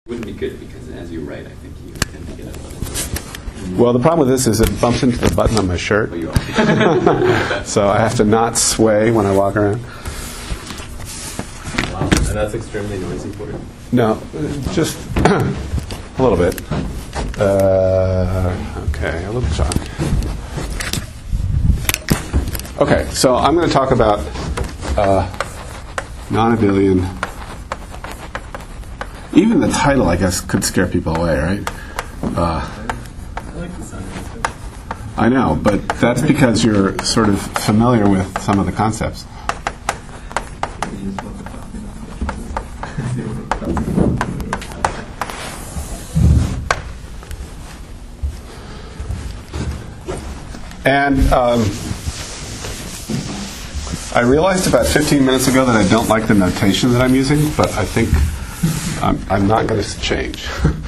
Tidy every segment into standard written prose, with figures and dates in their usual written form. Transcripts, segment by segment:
Wouldn't be good because as you write, I think you tend to get a little. Well, the problem with this is it bumps into the button on my shirt. Oh, you are. So I have to not sway when I walk around. Wow, and that's extremely noisy for you. No, just a little bit. Okay, a little chalk. Okay, so I'm going to talk about non-abelian. Even the title, I guess, could scare people away, right? I like the sound of it. I know, but that's because you're sort of familiar with some of the concepts. And I realized about 15 minutes ago that I don't like the notation that I'm using, but I think I'm not going to change.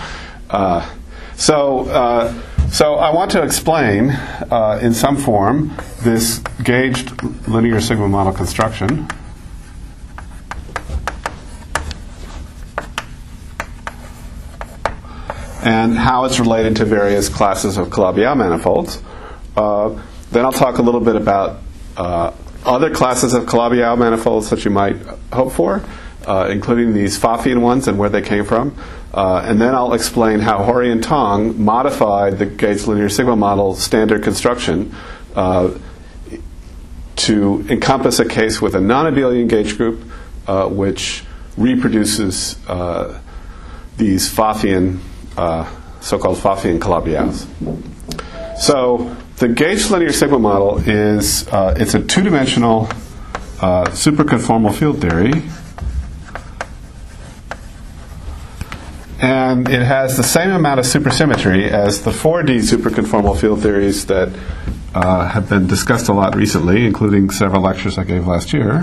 So I want to explain in some form this gauged linear sigma model construction. And how it's related to various classes of Calabi-Yau manifolds. Then I'll talk a little bit about other classes of Calabi-Yau manifolds that you might hope for, including these Pfaffian ones and where they came from. And then I'll explain how Hori and Tong modified the gauged linear sigma model standard construction to encompass a case with a non-abelian gauge group which reproduces these Pfaffian, so-called Pfaffian Calabi-Yaus. So the gauged linear sigma model is it's a two-dimensional superconformal field theory, and it has the same amount of supersymmetry as the 4D superconformal field theories that have been discussed a lot recently, including several lectures I gave last year.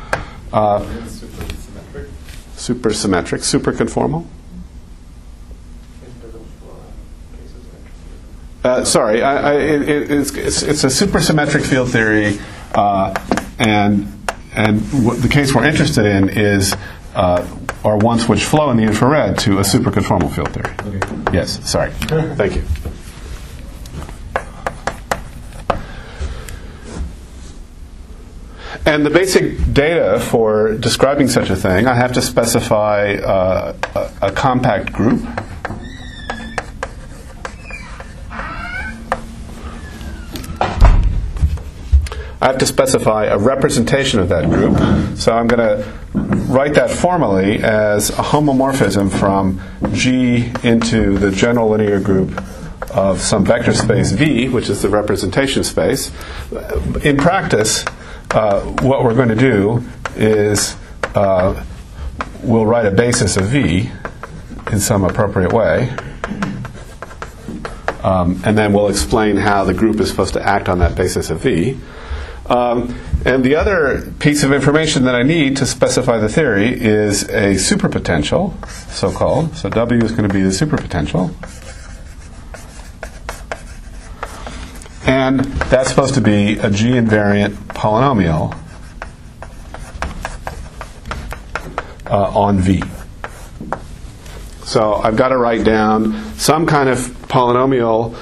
Supersymmetric, superconformal. Sorry, it's a supersymmetric field theory, and the case we're interested in is are ones which flow in the infrared to a superconformal field theory. Okay. Yes, sorry. Thank you. And the basic data for describing such a thing, I have to specify a compact group. I have to specify a representation of that group. So I'm going to write that formally as a homomorphism from G into the general linear group of some vector space V, which is the representation space. In practice, what we're going to do is we'll write a basis of V in some appropriate way. And then we'll explain how the group is supposed to act on that basis of V. And the other piece of information that I need to specify the theory is a superpotential, so-called. So W is going to be the superpotential. And that's supposed to be a G-invariant polynomial on V. So I've got to write down some kind of polynomial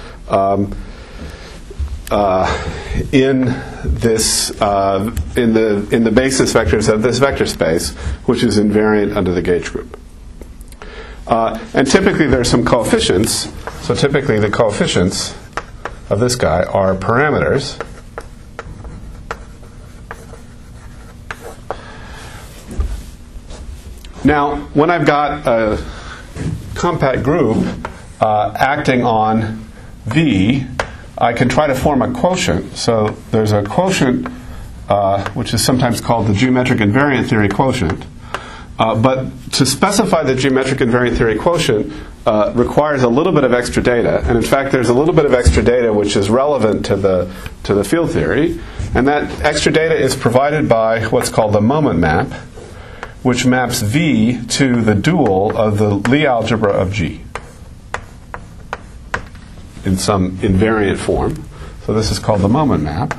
in this in the basis vectors of this vector space, which is invariant under the gauge group. And typically there's some coefficients. So typically the coefficients of this guy are parameters. Now, when I've got a compact group acting on V, I can try to form a quotient. So there's a quotient which is sometimes called the geometric invariant theory quotient. But to specify the geometric invariant theory quotient requires a little bit of extra data. And in fact, there's a little bit of extra data which is relevant to the field theory. And that extra data is provided by what's called the moment map, which maps V to the dual of the Lie algebra of G in some invariant form. So this is called the moment map.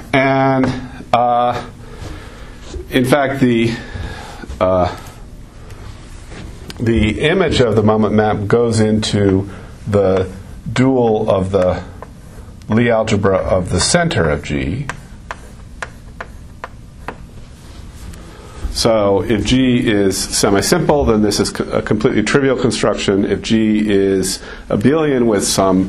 And in fact, the the image of the moment map goes into the dual of the Lie algebra of the center of G. So if G is semi-simple, then this is a completely trivial construction. If G is abelian with some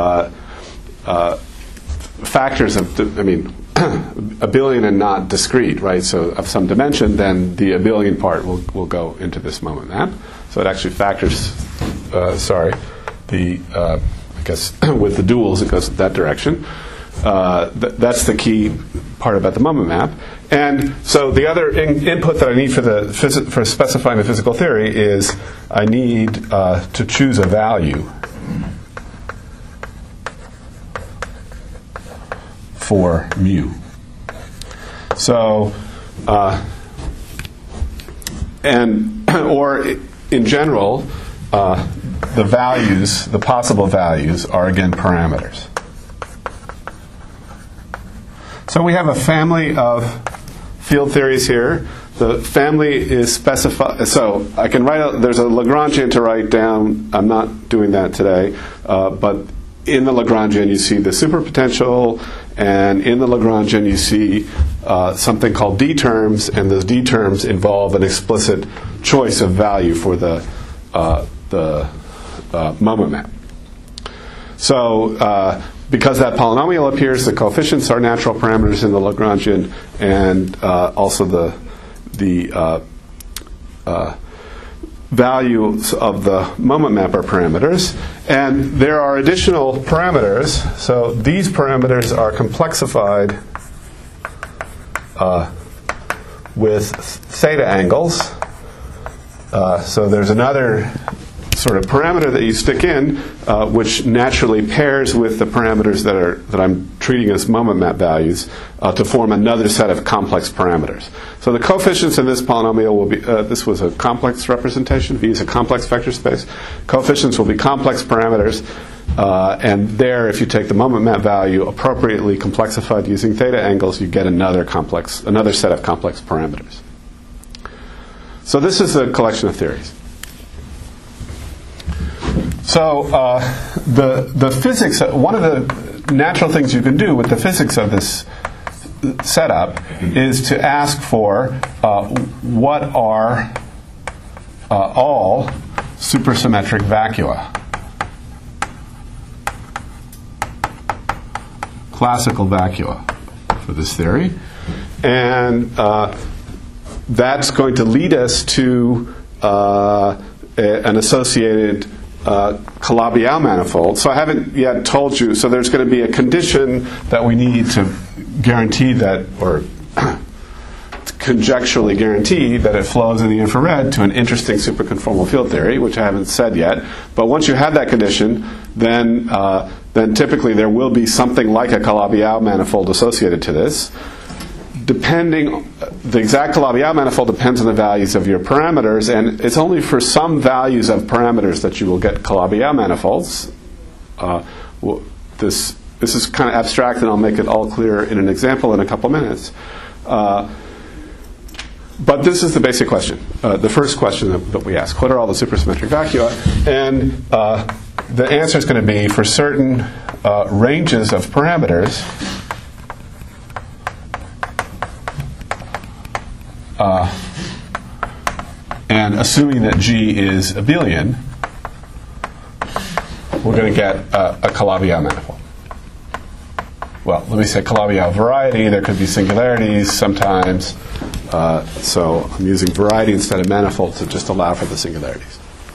factors of, abelian and not discrete, right? So of some dimension, then the abelian part will go into this moment map. So it actually factors, I guess with the duals it goes that direction. That's the key part about the moment map. And so the other input that I need for specifying the physical theory is I need to choose a value for mu. So, or in general, the possible values are again parameters. So we have a family of field theories here. The family is specified. So I can write. There's a Lagrangian to write down. I'm not doing that today, but in the Lagrangian you see the superpotential, and in the Lagrangian you see something called D terms, and those D terms involve an explicit choice of value for the moment map. So because that polynomial appears, the coefficients are natural parameters in the Lagrangian, and also the values of the moment map are parameters. And there are additional parameters. So these parameters are complexified with theta angles. So there's another sort of parameter that you stick in, which naturally pairs with the parameters that I'm treating as moment map values to form another set of complex parameters. So the coefficients in this polynomial will be, this was a complex representation, V is a complex vector space. Coefficients will be complex parameters, and there, if you take the moment map value appropriately complexified using theta angles, you get another set of complex parameters. So this is a collection of theories. So the physics, one of the natural things you can do with the physics of this setup is to ask for what are all supersymmetric vacua, classical vacua for this theory, and that's going to lead us to an associated Calabi-Yau manifold. So I haven't yet told you. So there's going to be a condition that we need to guarantee that, or conjecturally guarantee that it flows in the infrared to an interesting superconformal field theory, which I haven't said yet. But once you have that condition, then typically there will be something like a Calabi-Yau manifold associated to this. The exact Calabi-Yau manifold depends on the values of your parameters, and it's only for some values of parameters that you will get Calabi-Yau manifolds. This is kind of abstract, and I'll make it all clear in an example in a couple minutes. But this is the basic question, the first question that we ask. What are all the supersymmetric vacua? And the answer is going to be for certain ranges of parameters, and assuming that G is abelian, we're going to get a Calabi-Yau manifold. Well, let me say Calabi-Yau variety. There could be singularities sometimes. So I'm using variety instead of manifold to just allow for the singularities.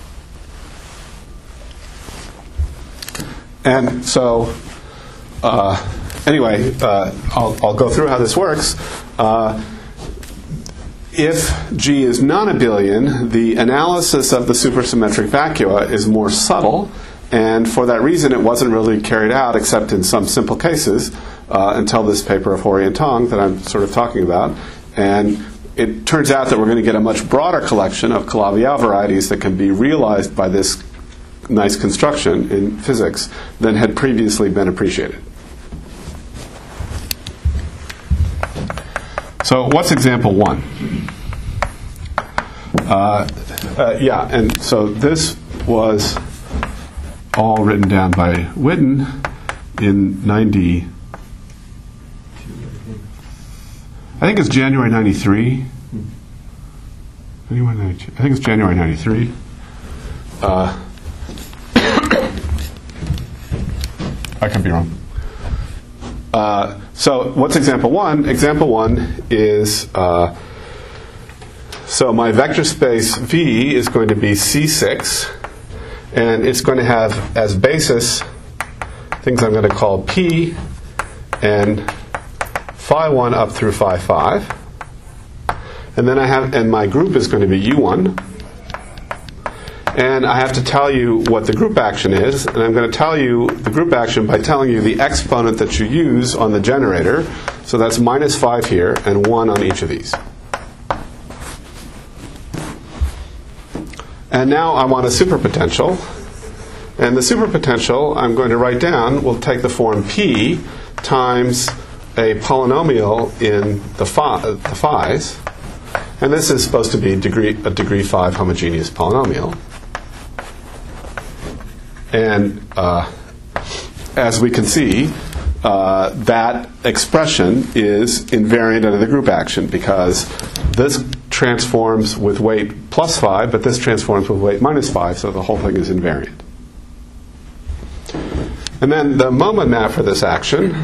And so, anyway, I'll go through how this works. If G is non-abelian, the analysis of the supersymmetric vacua is more subtle, and for that reason it wasn't really carried out except in some simple cases until this paper of Hori and Tong that I'm sort of talking about. And it turns out that we're going to get a much broader collection of Calabi-Yau varieties that can be realized by this nice construction in physics than had previously been appreciated. So what's example one? Yeah, and so this was all written down by Witten in 90. I think it's January 93. January 92. I think it's January 93. I could be wrong. So what's example one? Example one is, so my vector space V is going to be C6, and it's going to have as basis things I'm going to call P and phi 1 up through phi 5. And then and my group is going to be U1. And I have to tell you what the group action is, and I'm going to tell you the group action by telling you the exponent that you use on the generator. So that's minus 5 here and 1 on each of these. And now I want a superpotential. And the superpotential I'm going to write down will take the form P times a polynomial in the phi's. And this is supposed to be a degree 5 homogeneous polynomial. And as we can see, that expression is invariant under the group action because this transforms with weight plus 5, but this transforms with weight minus 5, so the whole thing is invariant. And then the moment map for this action.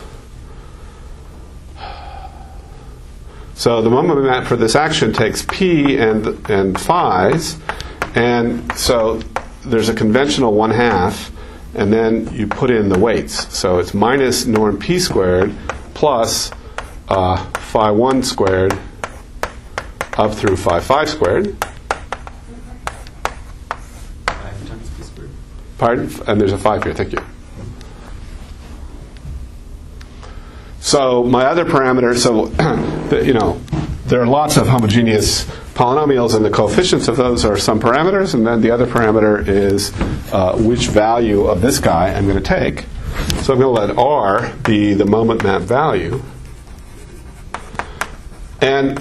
So the moment map for this action takes P and phi's, and so there's a conventional 1/2, and then you put in the weights. So it's minus norm P squared plus phi 1 squared up through phi 5 squared. 5 times P squared. Pardon? And there's a 5 here, thank you. So my other parameter, there are lots of homogeneous polynomials, and the coefficients of those are some parameters, and then the other parameter is which value of this guy I'm going to take. So I'm going to let R be the moment map value. And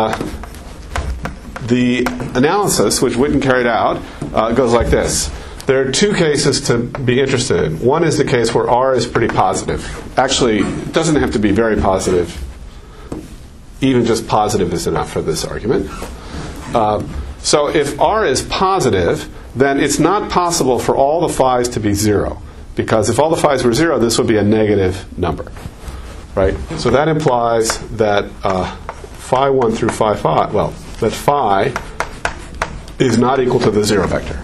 the analysis, which Witten carried out, goes like this. There are two cases to be interested in. One is the case where R is pretty positive. Actually, it doesn't have to be very positive. Even just positive is enough for this argument. So if R is positive, then it's not possible for all the phi's to be 0. Because if all the phi's were 0, this would be a negative number. Right? So that implies that phi 1 through phi 5, that phi is not equal to the 0 vector.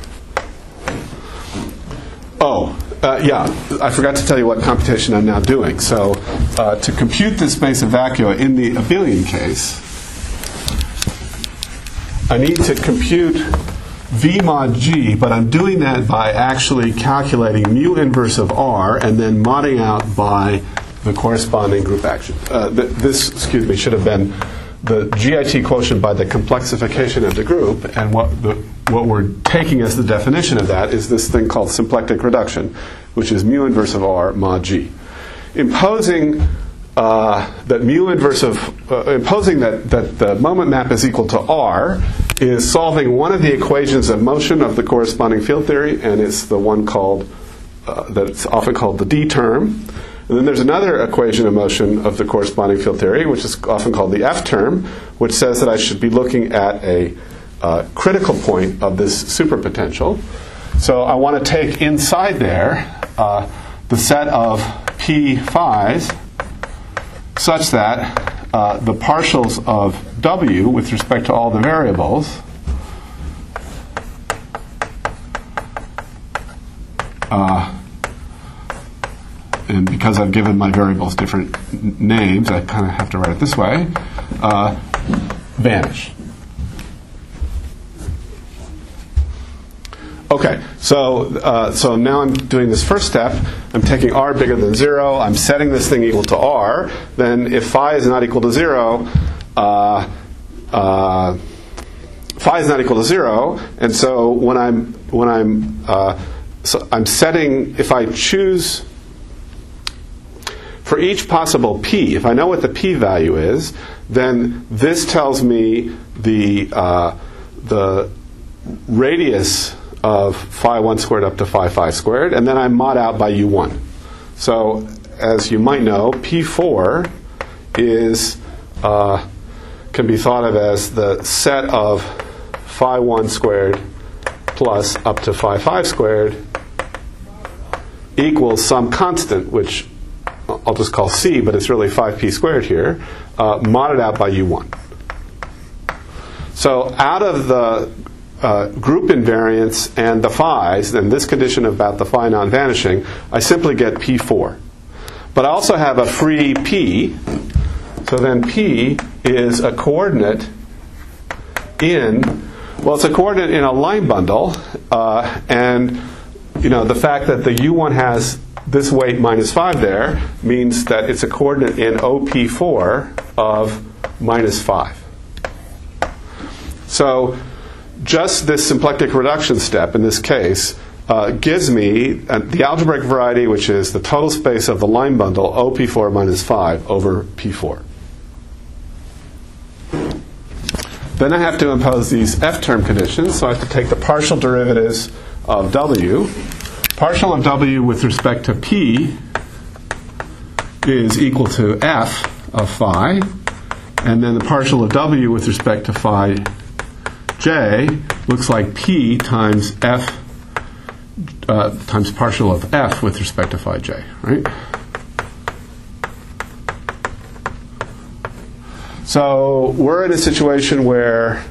Yeah, I forgot to tell you what computation I'm now doing. So to compute this space of vacua in the abelian case, I need to compute V mod G, but I'm doing that by actually calculating mu inverse of R and then modding out by the corresponding group action. This should have been the GIT quotient by the complexification of the group, and what we're taking as the definition of that is this thing called symplectic reduction, which is mu inverse of R mod G. Imposing that the moment map is equal to R is solving one of the equations of motion of the corresponding field theory, and it's the one called that's often called the D term. And then there's another equation of motion of the corresponding field theory, which is often called the F term, which says that I should be looking at a critical point of this superpotential. So I want to take inside there the set of P phi's such that the partials of W with respect to all the variables and because I've given my variables different names, I kind of have to write it this way, vanish. Okay, so now I'm doing this first step. I'm taking R bigger than 0. I'm setting this thing equal to R. Then if phi is not equal to 0, phi is not equal to 0. And so I'm setting, if I choose for each possible P, if I know what the P value is, then this tells me the the radius of phi 1 squared up to phi 5 squared, and then I mod out by u1. So as you might know, P4 is can be thought of as the set of phi 1 squared plus up to phi 5 squared equals some constant, which I'll just call c, but it's really 5p squared here, modded out by u1. So out of the group invariance and the phi's, and this condition about the phi non-vanishing, I simply get P4. But I also have a free P, so then P is a coordinate in, well, it's a coordinate in a line bundle, and the fact that the U1 has this weight minus 5 there means that it's a coordinate in OP4 of minus 5. So just this symplectic reduction step in this case gives me the algebraic variety, which is the total space of the line bundle OP4 minus 5 over P4. Then I have to impose these F-term conditions, so I have to take the partial derivatives of W. Partial of W with respect to P is equal to F of phi, and then the partial of W with respect to phi J looks like P times F times partial of F with respect to phi J, right? So we're in a situation where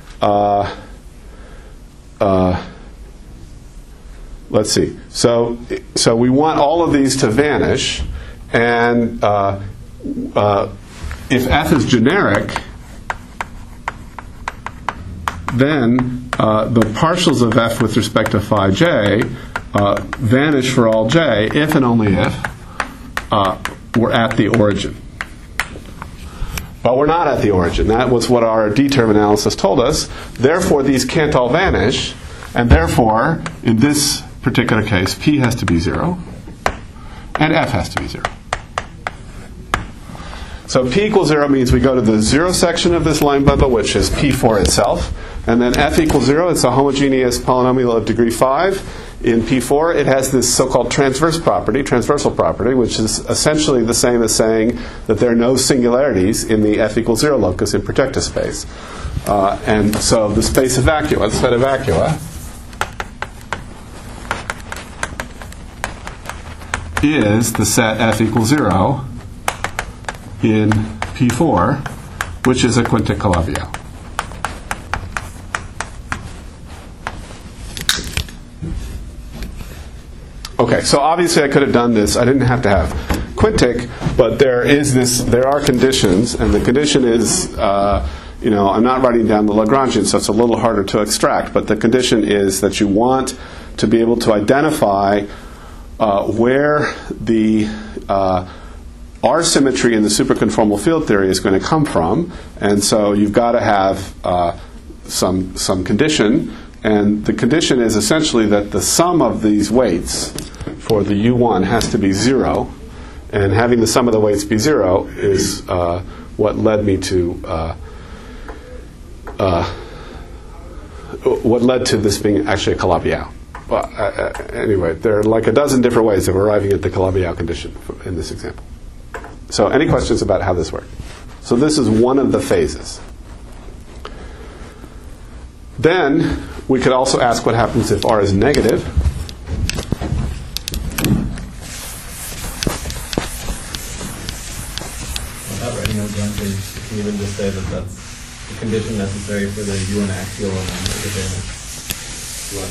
let's see. So we want all of these to vanish, and if F is generic, then the partials of F with respect to phi J vanish for all J if and only if we're at the origin. But we're not at the origin. That was what our D-term analysis told us. Therefore, these can't all vanish, and therefore, in this particular case, P has to be 0, and F has to be 0. So P equals 0 means we go to the 0 section of this line bundle, which is P4 itself, and then F equals 0. It's a homogeneous polynomial of degree 5. In P4, it has this so-called transversal property, which is essentially the same as saying that there are no singularities in the F equals 0 locus in projective space. And so the space of vacua, the set of vacua, is the set F equals 0 in P4, which is a quintic Calabi-Yau. Okay, so obviously I could have done this. I didn't have to have quintic, but there are conditions, and the condition is, I'm not writing down the Lagrangian, so it's a little harder to extract, but the condition is that you want to be able to identify where the R symmetry in the superconformal field theory is going to come from, and so you've got to have some condition, and the condition is essentially that the sum of these weights for the U1 has to be 0, and having the sum of the weights be 0 is what led me to what led to this being actually a Calabi-Yau. Well, anyway, there are like a dozen different ways of arriving at the Calabi-Yau condition in this example. So any questions about how this works? So this is one of the phases. Then we could also ask what happens if R is negative. Without writing out bluntly, you can even just say that that's the condition necessary for the U1 axial and the U1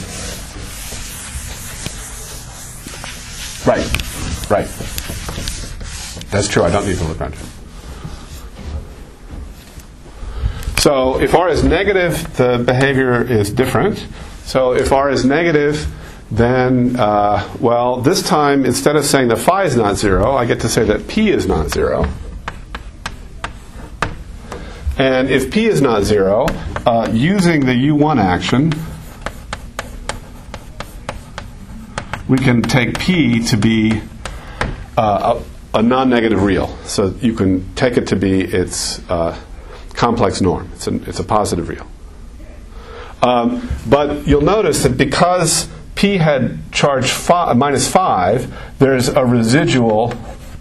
R axial. Right. That's true. I don't need the Lagrangian. So if R is negative, the behavior is different. So if R is negative, then, this time, instead of saying that phi is not 0, I get to say that P is not 0. And if P is not 0, using the U1 action, we can take P to be a non-negative real. So you can take it to be its complex norm. It's a positive real. But you'll notice that because P had charge -5, there's a residual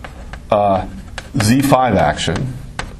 Z5 action,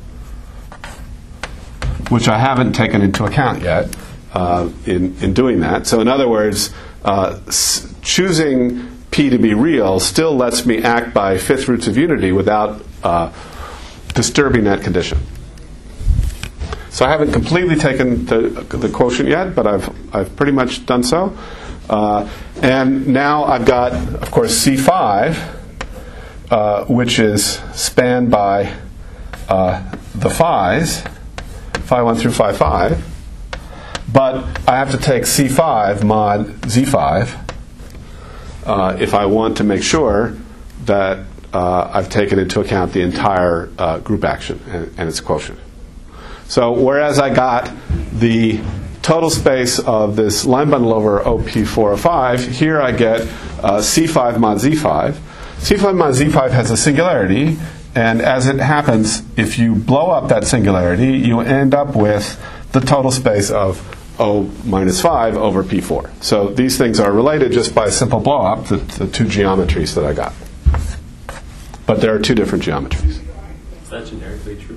which I haven't taken into account yet in doing that. So in other words, choosing P to be real still lets me act by fifth roots of unity without disturbing that condition. So I haven't completely taken the quotient yet, but I've pretty much done so. And now I've got, of course, C5, which is spanned by the phi's, phi 1 through phi 5. But I have to take C5 mod Z5 if I want to make sure that I've taken into account the entire group action and its quotient. So whereas I got the total space of this line bundle over OP405, here I get C5 mod Z5. C5 mod Z5 has a singularity, and as it happens, if you blow up that singularity, you end up with the total space of O minus 5 over P4. So these things are related just by a simple blow up, the two geometries that I got. But there are two different geometries. Is that generically true?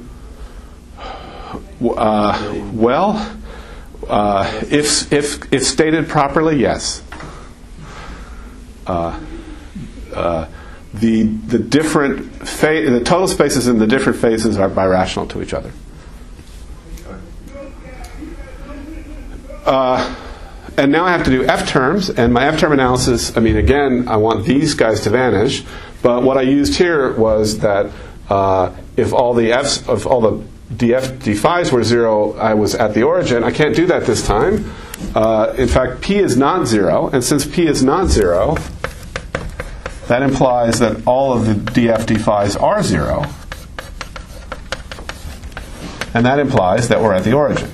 If stated properly, yes. The total spaces in the different phases are birational to each other. And now I have to do F terms, and my F term analysis, again, I want these guys to vanish, but what I used here was that if all the dphi's were 0, I was at the origin. I can't do that this time. In fact, P is not 0, and since P is not 0, that implies that all of the dphi's are 0, and that implies that we're at the origin.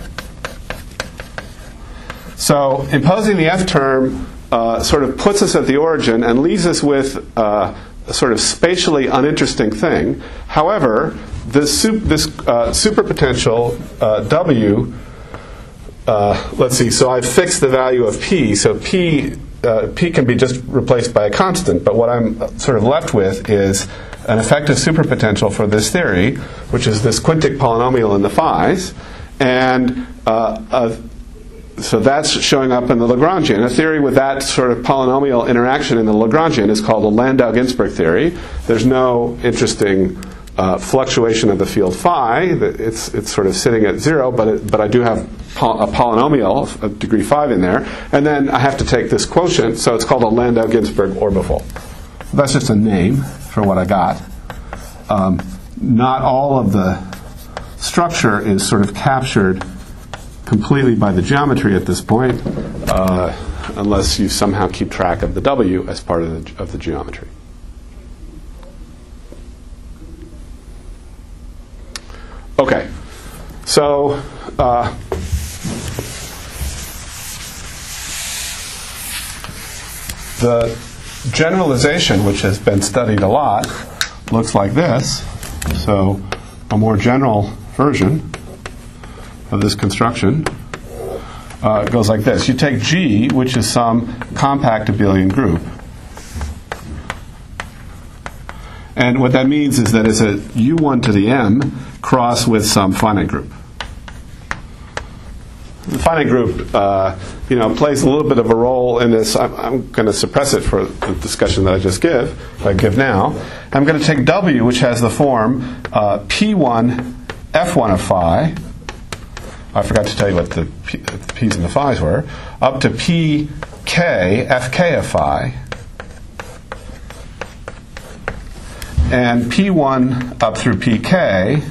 So imposing the F term sort of puts us at the origin and leaves us with a sort of spatially uninteresting thing. However, this superpotential W, let's see, so I've fixed the value of P, so P can be just replaced by a constant, but what I'm sort of left with is an effective superpotential for this theory, which is this quintic polynomial in the phi's, and so that's showing up in the Lagrangian. A theory with that sort of polynomial interaction in the Lagrangian is called the Landau-Ginzburg theory. There's no interesting fluctuation of the field phi. It's sort of sitting at 0, but I do have a polynomial of degree 5 in there. And then I have to take this quotient, so it's called a Landau-Ginzburg orbifold. That's just a name for what I got. Not all of the structure is sort of captured completely by the geometry at this point, unless you somehow keep track of the W as part of the geometry. Okay, so the generalization, which has been studied a lot, looks like this. So a more general version of this construction goes like this. You take G, which is some compact abelian group. And what that means is that it's a U1 to the M cross with some finite group. The finite group plays a little bit of a role in this. I'm going to suppress it for the discussion that I give now. I'm going to take W, which has the form P1 F1 of phi. I forgot to tell you what the P's and the phi's were, up to PK, FK of phi, and P1 up through PK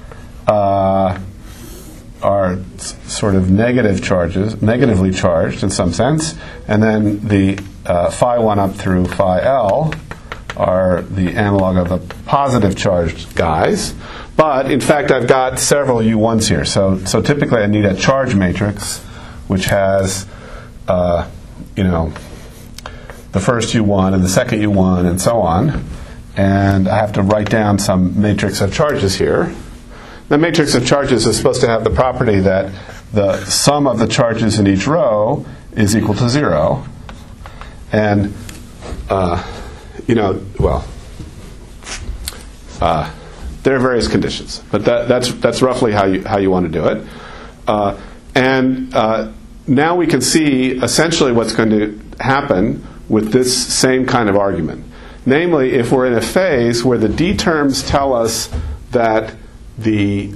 are sort of negatively charged in some sense, and then the phi 1 up through phi L are the analog of the positive charged guys. But in fact, I've got several U1s here. So typically, I need a charge matrix, which has, the first U1 and the second U1 and so on. And I have to write down some matrix of charges here. The matrix of charges is supposed to have the property that the sum of the charges in each row is equal to 0. And, there are various conditions, but that's roughly how you want to do it. Now we can see essentially what's going to happen with this same kind of argument. Namely, if we're in a phase where the d terms tell us that the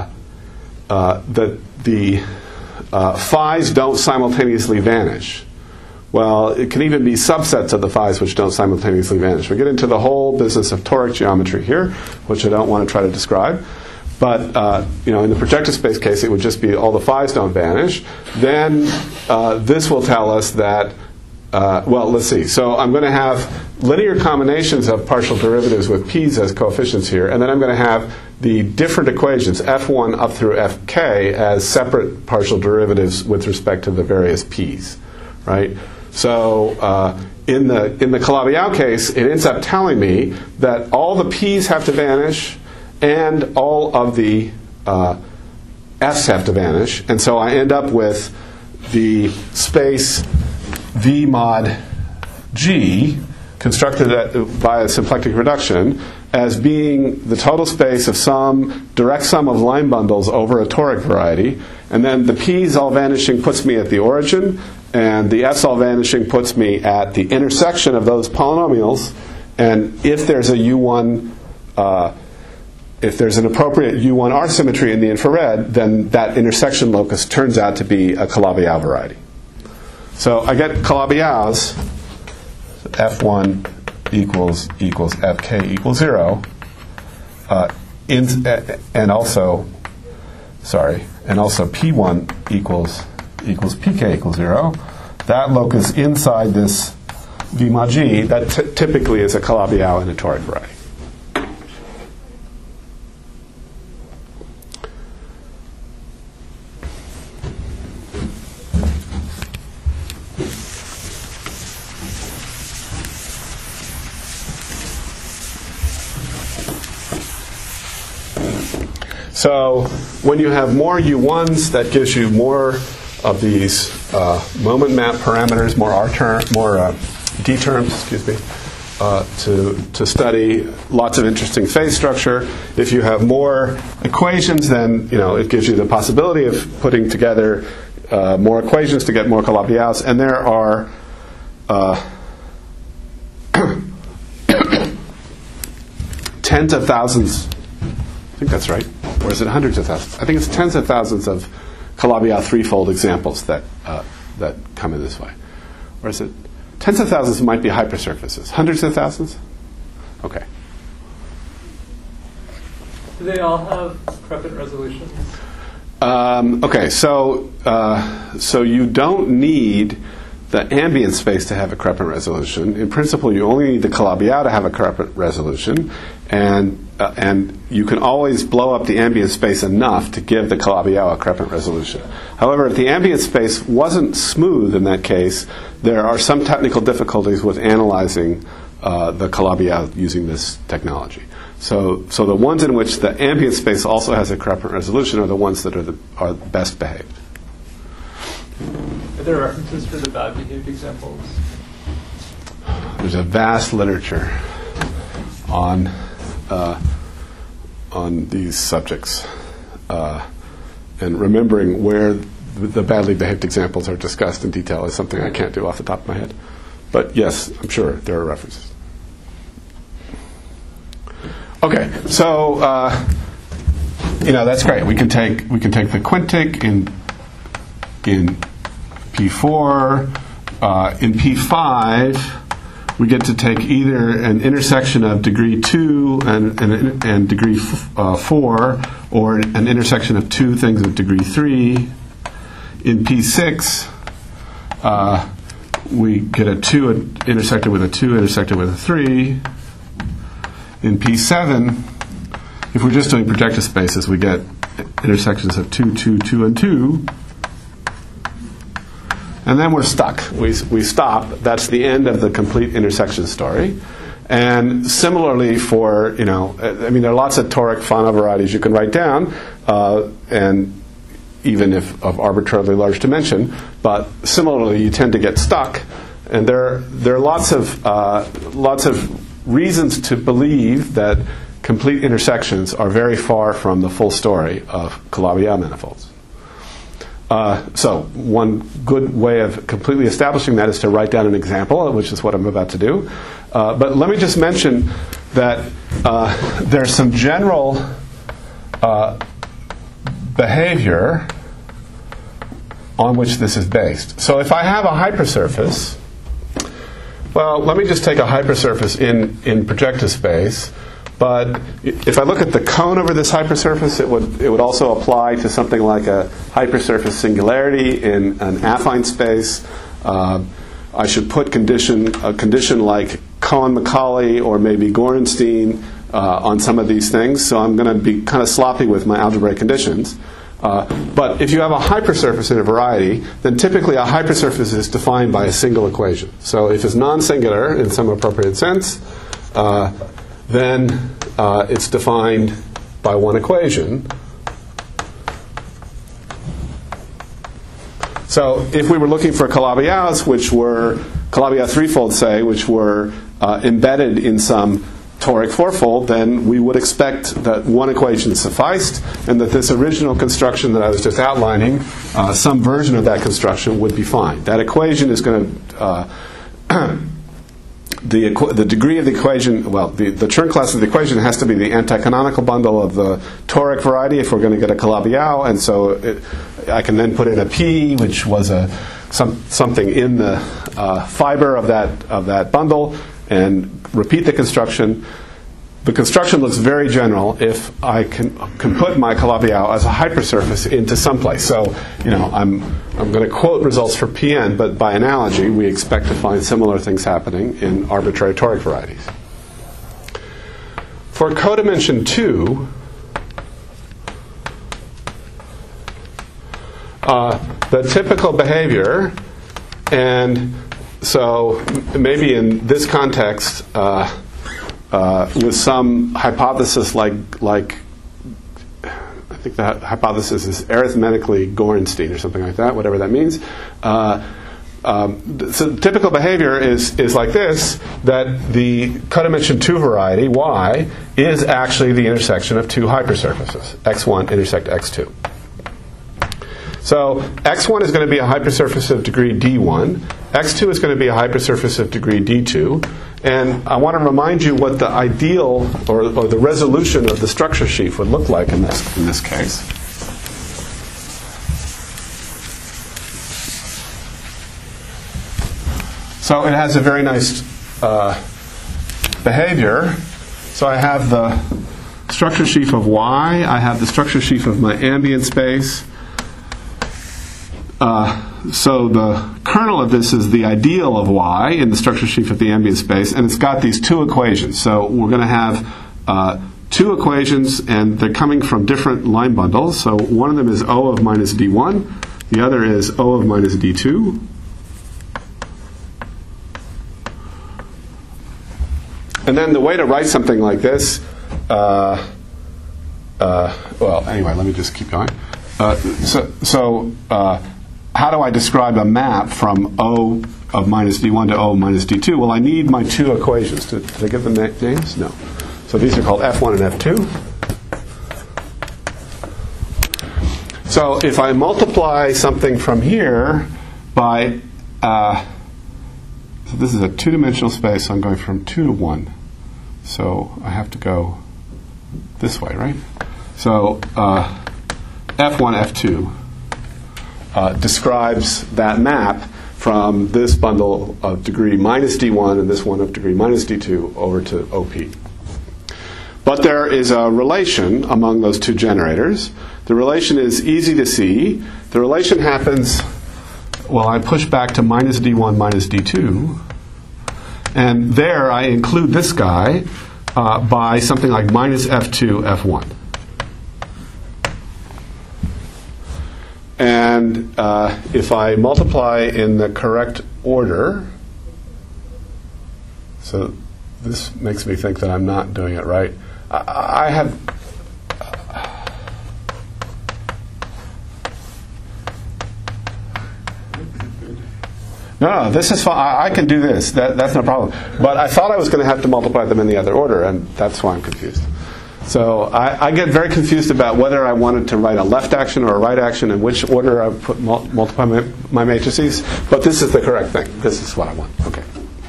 phi's don't simultaneously vanish. Well, it can even be subsets of the phi's which don't simultaneously vanish. We get into the whole business of toric geometry here, which I don't want to try to describe. But in the projective space case, it would just be all the phi's don't vanish. Then this will tell us that. Let's see. So I'm going to have linear combinations of partial derivatives with p's as coefficients here, and then I'm going to have the different equations, f1 up through fk, as separate partial derivatives with respect to the various p's, right? So in the Calabi-Yau case, it ends up telling me that all the p's have to vanish and all of the f's have to vanish, and so I end up with the space V mod G, constructed by a symplectic reduction, as being the total space of some direct sum of line bundles over a toric variety, and then the p's all vanishing puts me at the origin, and the f's all vanishing puts me at the intersection of those polynomials. And if there's a U1, if there's an appropriate U1 R symmetry in the infrared, then that intersection locus turns out to be a Calabi-Yau variety. So I get Calabi-Yau's f1 equals fk equals 0, and also p1 equals pk equals 0. That locus inside this V mod G, that typically is a Calabi-Yau and a toric variety. So when you have more U1s, that gives you more of these moment map parameters, more D terms, to study lots of interesting phase structure. If you have more equations, then it gives you the possibility of putting together more equations to get more Calabi-Yaus. And there are tens of thousands. I think that's right. Or is it hundreds of thousands? I think it's tens of thousands of Calabi-Yau threefold examples that come in this way. Or is it tens of thousands? Might be hypersurfaces. Hundreds of thousands? Okay. Do they all have Krepin resolutions? Okay, so you don't need the ambient space to have a Krepin resolution. In principle, you only need the Calabi-Yau to have a Krepin resolution, and you can always blow up the ambient space enough to give the Calabi-Yau a Krepin resolution. However, if the ambient space wasn't smooth in that case, there are some technical difficulties with analyzing the Calabi-Yau using this technology. So the ones in which the ambient space also has a Krepin resolution are the ones that are best behaved. Are there references for the bad behaved examples? There's a vast literature on these subjects, and remembering where the badly behaved examples are discussed in detail is something I can't do off the top of my head. But yes, I'm sure there are references. Okay, so that's great. We can take the quintic in P4. In P5, we get to take either an intersection of degree 2 and degree 4, or an intersection of two things of degree 3. In P6, we get a 2 intersected with a 2 intersected with a 3. In P7, if we're just doing projective spaces, we get intersections of 2, 2, 2, and 2. And then we're stuck. We stop. That's the end of the complete intersection story. And similarly for, there are lots of toric fauna varieties you can write down. And, even if of arbitrarily large dimension. But similarly, you tend to get stuck, and there are lots of reasons to believe that complete intersections are very far from the full story of Calabi-Yau manifolds. So one good way of completely establishing that is to write down an example, which is what I'm about to do. But let me just mention that there's some general behavior on which this is based. So if I have a hypersurface, well, let me just take a hypersurface in projective space. But if I look at the cone over this hypersurface, it would also apply to something like a hypersurface singularity in an affine space. I should put a condition like Cohen-Macaulay or maybe Gorenstein on some of these things. So I'm going to be kind of sloppy with my algebraic conditions. But if you have a hypersurface in a variety, then typically a hypersurface is defined by a single equation. So if it's non-singular in some appropriate sense, then it's defined by one equation. So if we were looking for Calabi-Yaus, which were Calabi-Yau threefold, say, which were embedded in some toric fourfold, then we would expect that one equation sufficed, and that this original construction that I was just outlining, some version of that construction would be fine. That equation is going to the degree of the equation, well, the Chern class of the equation has to be the anticanonical bundle of the toric variety if we're going to get a Calabi-Yau, and so I can then put in a P, which was something in the fiber of that bundle, and repeat the construction. The construction looks very general if I can put my Calabi-Yau as a hypersurface into some place. So, I'm going to quote results for Pn, but by analogy, we expect to find similar things happening in arbitrary toric varieties. For codimension 2, the typical behavior, and so maybe in this context, with some hypothesis like I think the hypothesis is arithmetically Gorenstein or something like that, whatever that means. So typical behavior is like this, that the codimension 2 variety, Y, is actually the intersection of two hypersurfaces. X1 intersect X2. So X1 is going to be a hypersurface of degree D1. X2 is going to be a hypersurface of degree D2. And I want to remind you what the ideal or the resolution of the structure sheaf would look like in this case. So it has a very nice behavior. So I have the structure sheaf of Y. I have the structure sheaf of my ambient space. So the kernel of this is the ideal of Y in the structure sheaf of the ambient space, and it's got these two equations. So we're going to have two equations, and they're coming from different line bundles. So one of them is O of minus D1. The other is O of minus D2. And then the way to write something like this, well, anyway, let me just keep going. How do I describe a map from O of minus D1 to O of minus D2? Well, I need my two equations. Did I give them names? No. So these are called F1 and F2. So if I multiply something from here by, so this is a two-dimensional space, so I'm going from 2 to 1. So I have to go this way, right? So F1, F2. Describes that map from this bundle of degree minus D1 and this one of degree minus D2 over to OP. But there is a relation among those two generators. The relation is easy to see. The relation happens, well, I push back to minus D1 minus D2, and there I include this guy by something like minus F2, F1. And if I multiply in the correct order, so this makes me think that I'm not doing it right. I have, No, this is fine. I can do this. That's no problem. But I thought I was going to have to multiply them in the other order, and that's why I'm confused. So I get very confused about whether I wanted to write a left action or a right action and which order I put multiply my matrices. But this is the correct thing. This is what I want. Okay.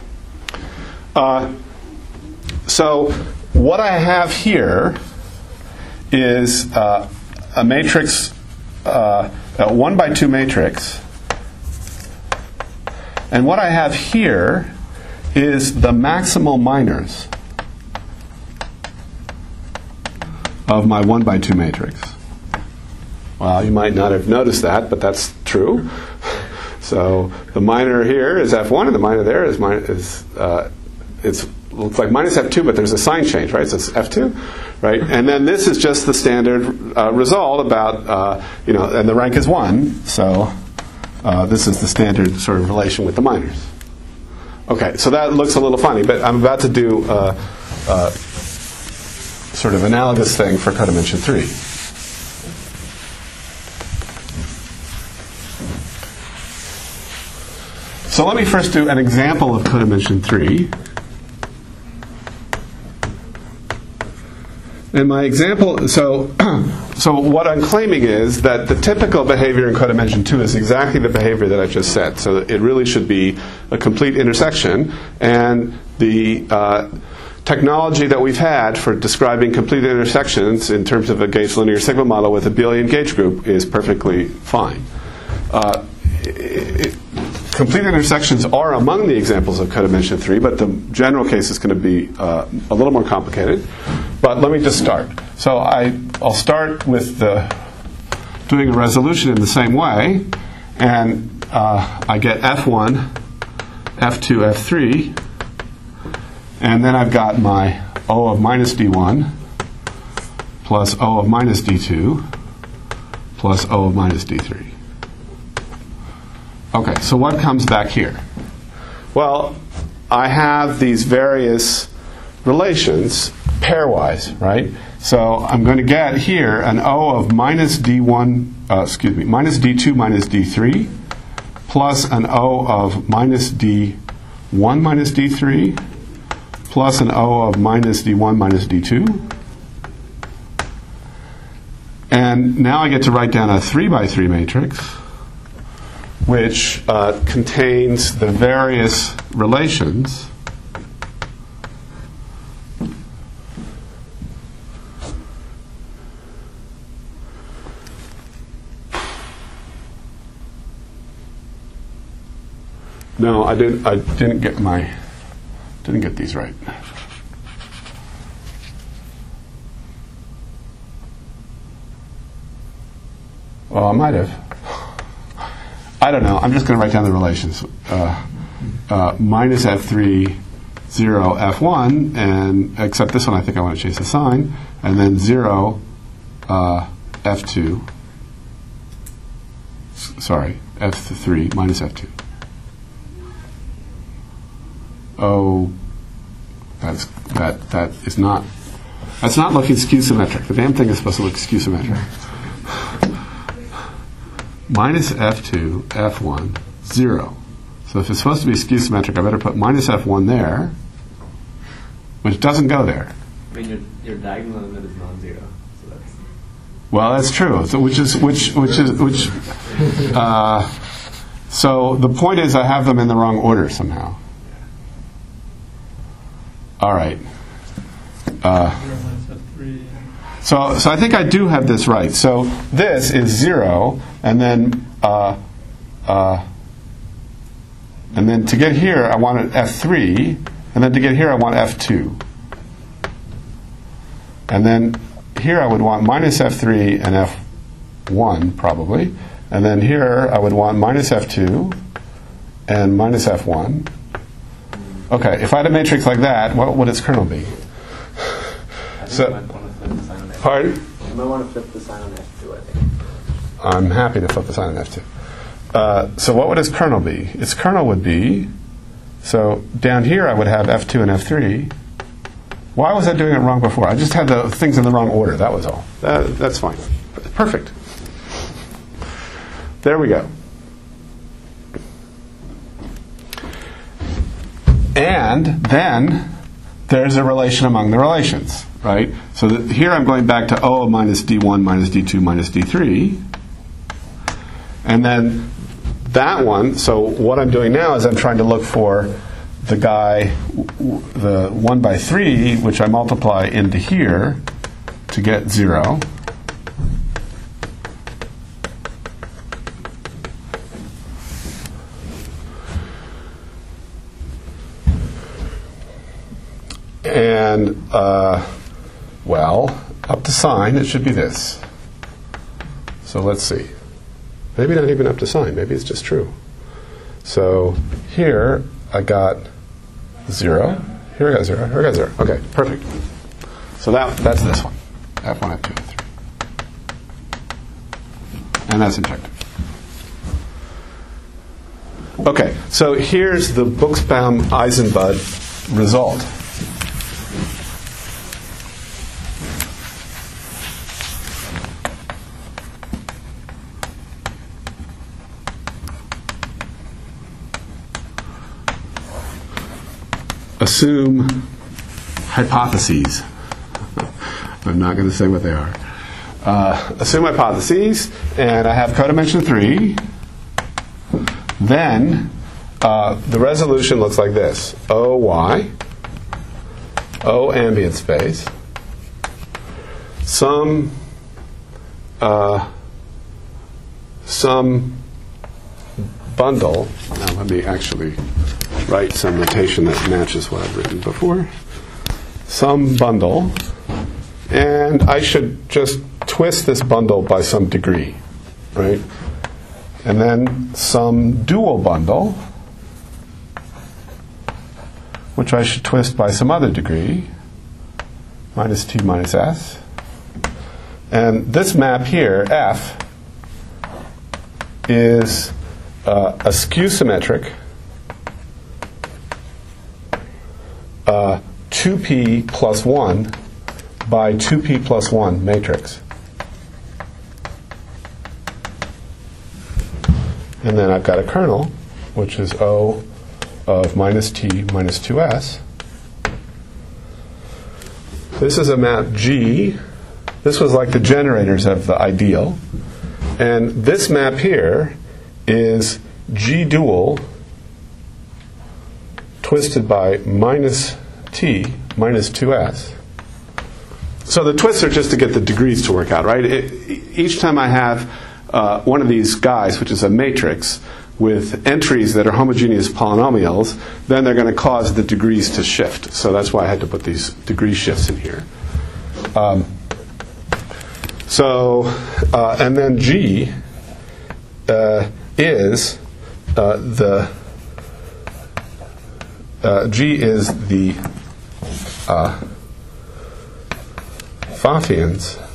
So what I have here is a matrix, a 1 by 2 matrix. And what I have here is the maximal minors of my 1 by 2 matrix. Well, you might not have noticed that, but that's true. So the minor here is F1, and the minor there is it looks like minus F2, but there's a sign change, right? So it's F2, right? And then this is just the standard result about, and the rank is 1. So this is the standard sort of relation with the minors. Okay, so that looks a little funny, but I'm about to do sort of analogous thing for codimension 3. So let me first do an example of codimension 3. And my example, so what I'm claiming is that the typical behavior in codimension 2 is exactly the behavior that I just said. So it really should be a complete intersection, and the technology that we've had for describing complete intersections in terms of a gauge linear sigma model with abelian gauge group is perfectly fine. Complete intersections are among the examples of codimension 3, but the general case is going to be a little more complicated. But let me just start. So I'll start with doing a resolution in the same way, and I get F1, F2, F3, and then I've got my O of minus D1 plus O of minus D2 plus O of minus D3. Okay, so what comes back here? Well, I have these various relations pairwise, right? So I'm going to get here an O of minus D1, minus D2 minus D3 plus an O of minus D1 minus D3 plus an O of minus D1 minus D2. And now I get to write down a 3 by 3 matrix, which contains the various relations No, I didn't get these right. Well, I might have. I don't know. I'm just going to write down the relations. Minus F3, 0, F1, and except this one I think I want to change the sign, and then 0, F2. Sorry, F3 minus F2. Oh, that's not looking skew symmetric. The damn thing is supposed to look skew symmetric. Minus F2, F1, 0. So if it's supposed to be skew symmetric, I better put minus F1 there, which doesn't go there. I mean, your diagonal element is non-zero, so that's. Well, that's true. So so the point is, I have them in the wrong order somehow. All right. So I think I do have this right. So this is 0, and then to get here I want an F3, and then to get here I want F2, and then here I would want minus F3 and F1 probably, and then here I would want minus F2 and minus F1. Okay, if I had a matrix like that, what would its kernel be? Pardon? You might want to flip the sign on F2, I think. I'm happy to flip the sign on F2. So what would its kernel be? Its kernel would be, so down here I would have F2 and F3. Why was I doing it wrong before? I just had the things in the wrong order, that was all. That's fine. Perfect. There we go. And then there's a relation among the relations, right? So here I'm going back to O minus D1 minus D2 minus D3. And then that one, so what I'm doing now is I'm trying to look for the guy, the 1 by 3, which I multiply into here to get 0. And, well, up to sign, it should be this. So let's see. Maybe not even up to sign. Maybe it's just true. So here I got 0. Here I got 0. Here I got 0. Okay, perfect. So that's this one. F1, F2, F3. And that's injective. Okay, so here's the Buchsbaum-Eisenbud result. Assume hypotheses. I'm not going to say what they are. Assume hypotheses, and I have codimension 3. Then the resolution looks like this: OY, O ambient space, some bundle. Now let me actually write some notation that matches what I've written before. Some bundle, and I should just twist this bundle by some degree, right? And then some dual bundle, which I should twist by some other degree, minus T minus S. And this map here, F, is a skew-symmetric 2p plus 1 by 2p plus 1 matrix. And then I've got a kernel, which is O of minus T minus 2S. This is a map G. This was like the generators of the ideal. And this map here is G dual twisted by minus T minus 2S. So the twists are just to get the degrees to work out, right? Each time I have one of these guys, which is a matrix, with entries that are homogeneous polynomials, then they're going to cause the degrees to shift. So that's why I had to put these degree shifts in here. And then G is the Pfaffians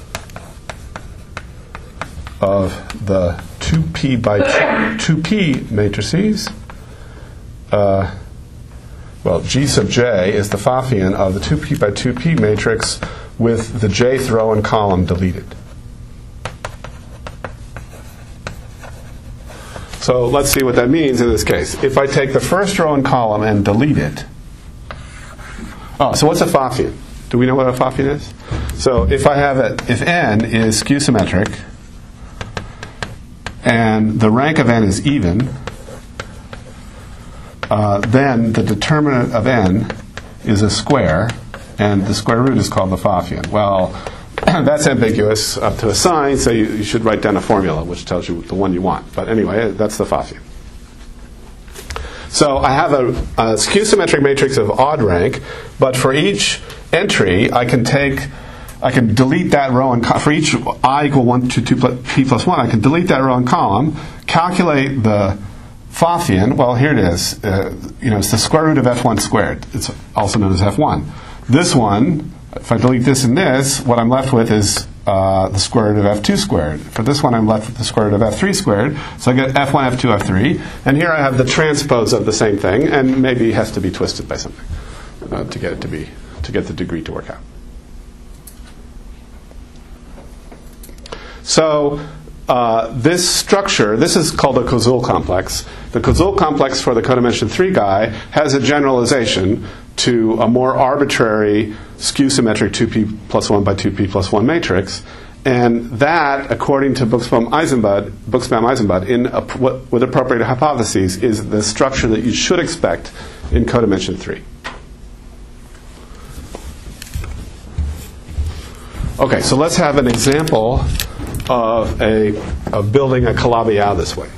of the 2p by 2p matrices. G sub j is the Pfaffian of the 2p by 2p matrix with the jth row and column deleted. So let's see what that means in this case. If I take the first row and column and delete it. So what's a Pfaffian? Do we know what a Pfaffian is? So if I have it, if n is skew-symmetric and the rank of n is even, then the determinant of n is a square, and the square root is called the Pfaffian. Well, that's ambiguous up to a sign, so you should write down a formula which tells you the one you want. But anyway, that's the Pfaffian. So I have a skew-symmetric matrix of odd rank, but for each entry, I can delete that row and for each I equal 1 to 2p plus 1, I can delete that row and column, calculate the Pfaffian. Well, here it is. It's the square root of f1 squared. It's also known as f1. This one, if I delete this and this, what I'm left with is the square root of f2 squared. For this one, I'm left with the square root of f3 squared. So I get f1, f2, f3. And here I have the transpose of the same thing, and maybe it has to be twisted by something to get the degree to work out. So this structure, this is called a Koszul complex. The Koszul complex for the codimension 3 guy has a generalization to a more arbitrary skew-symmetric 2p plus 1 by 2p plus 1 matrix. And that, according to Buxbaum-Eisenbud, with appropriate hypotheses, is the structure that you should expect in codimension 3. Okay, so let's have an example of building a Calabi-Yau this way.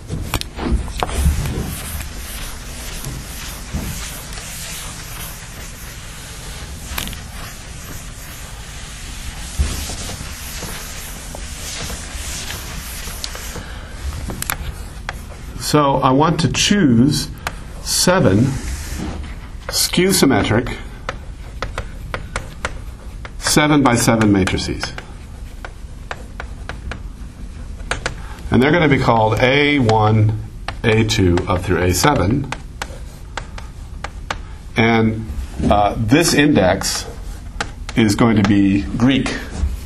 So I want to choose 7 skew-symmetric 7 by 7 matrices. And they're going to be called A1, A2, up through A7. And this index is going to be Greek.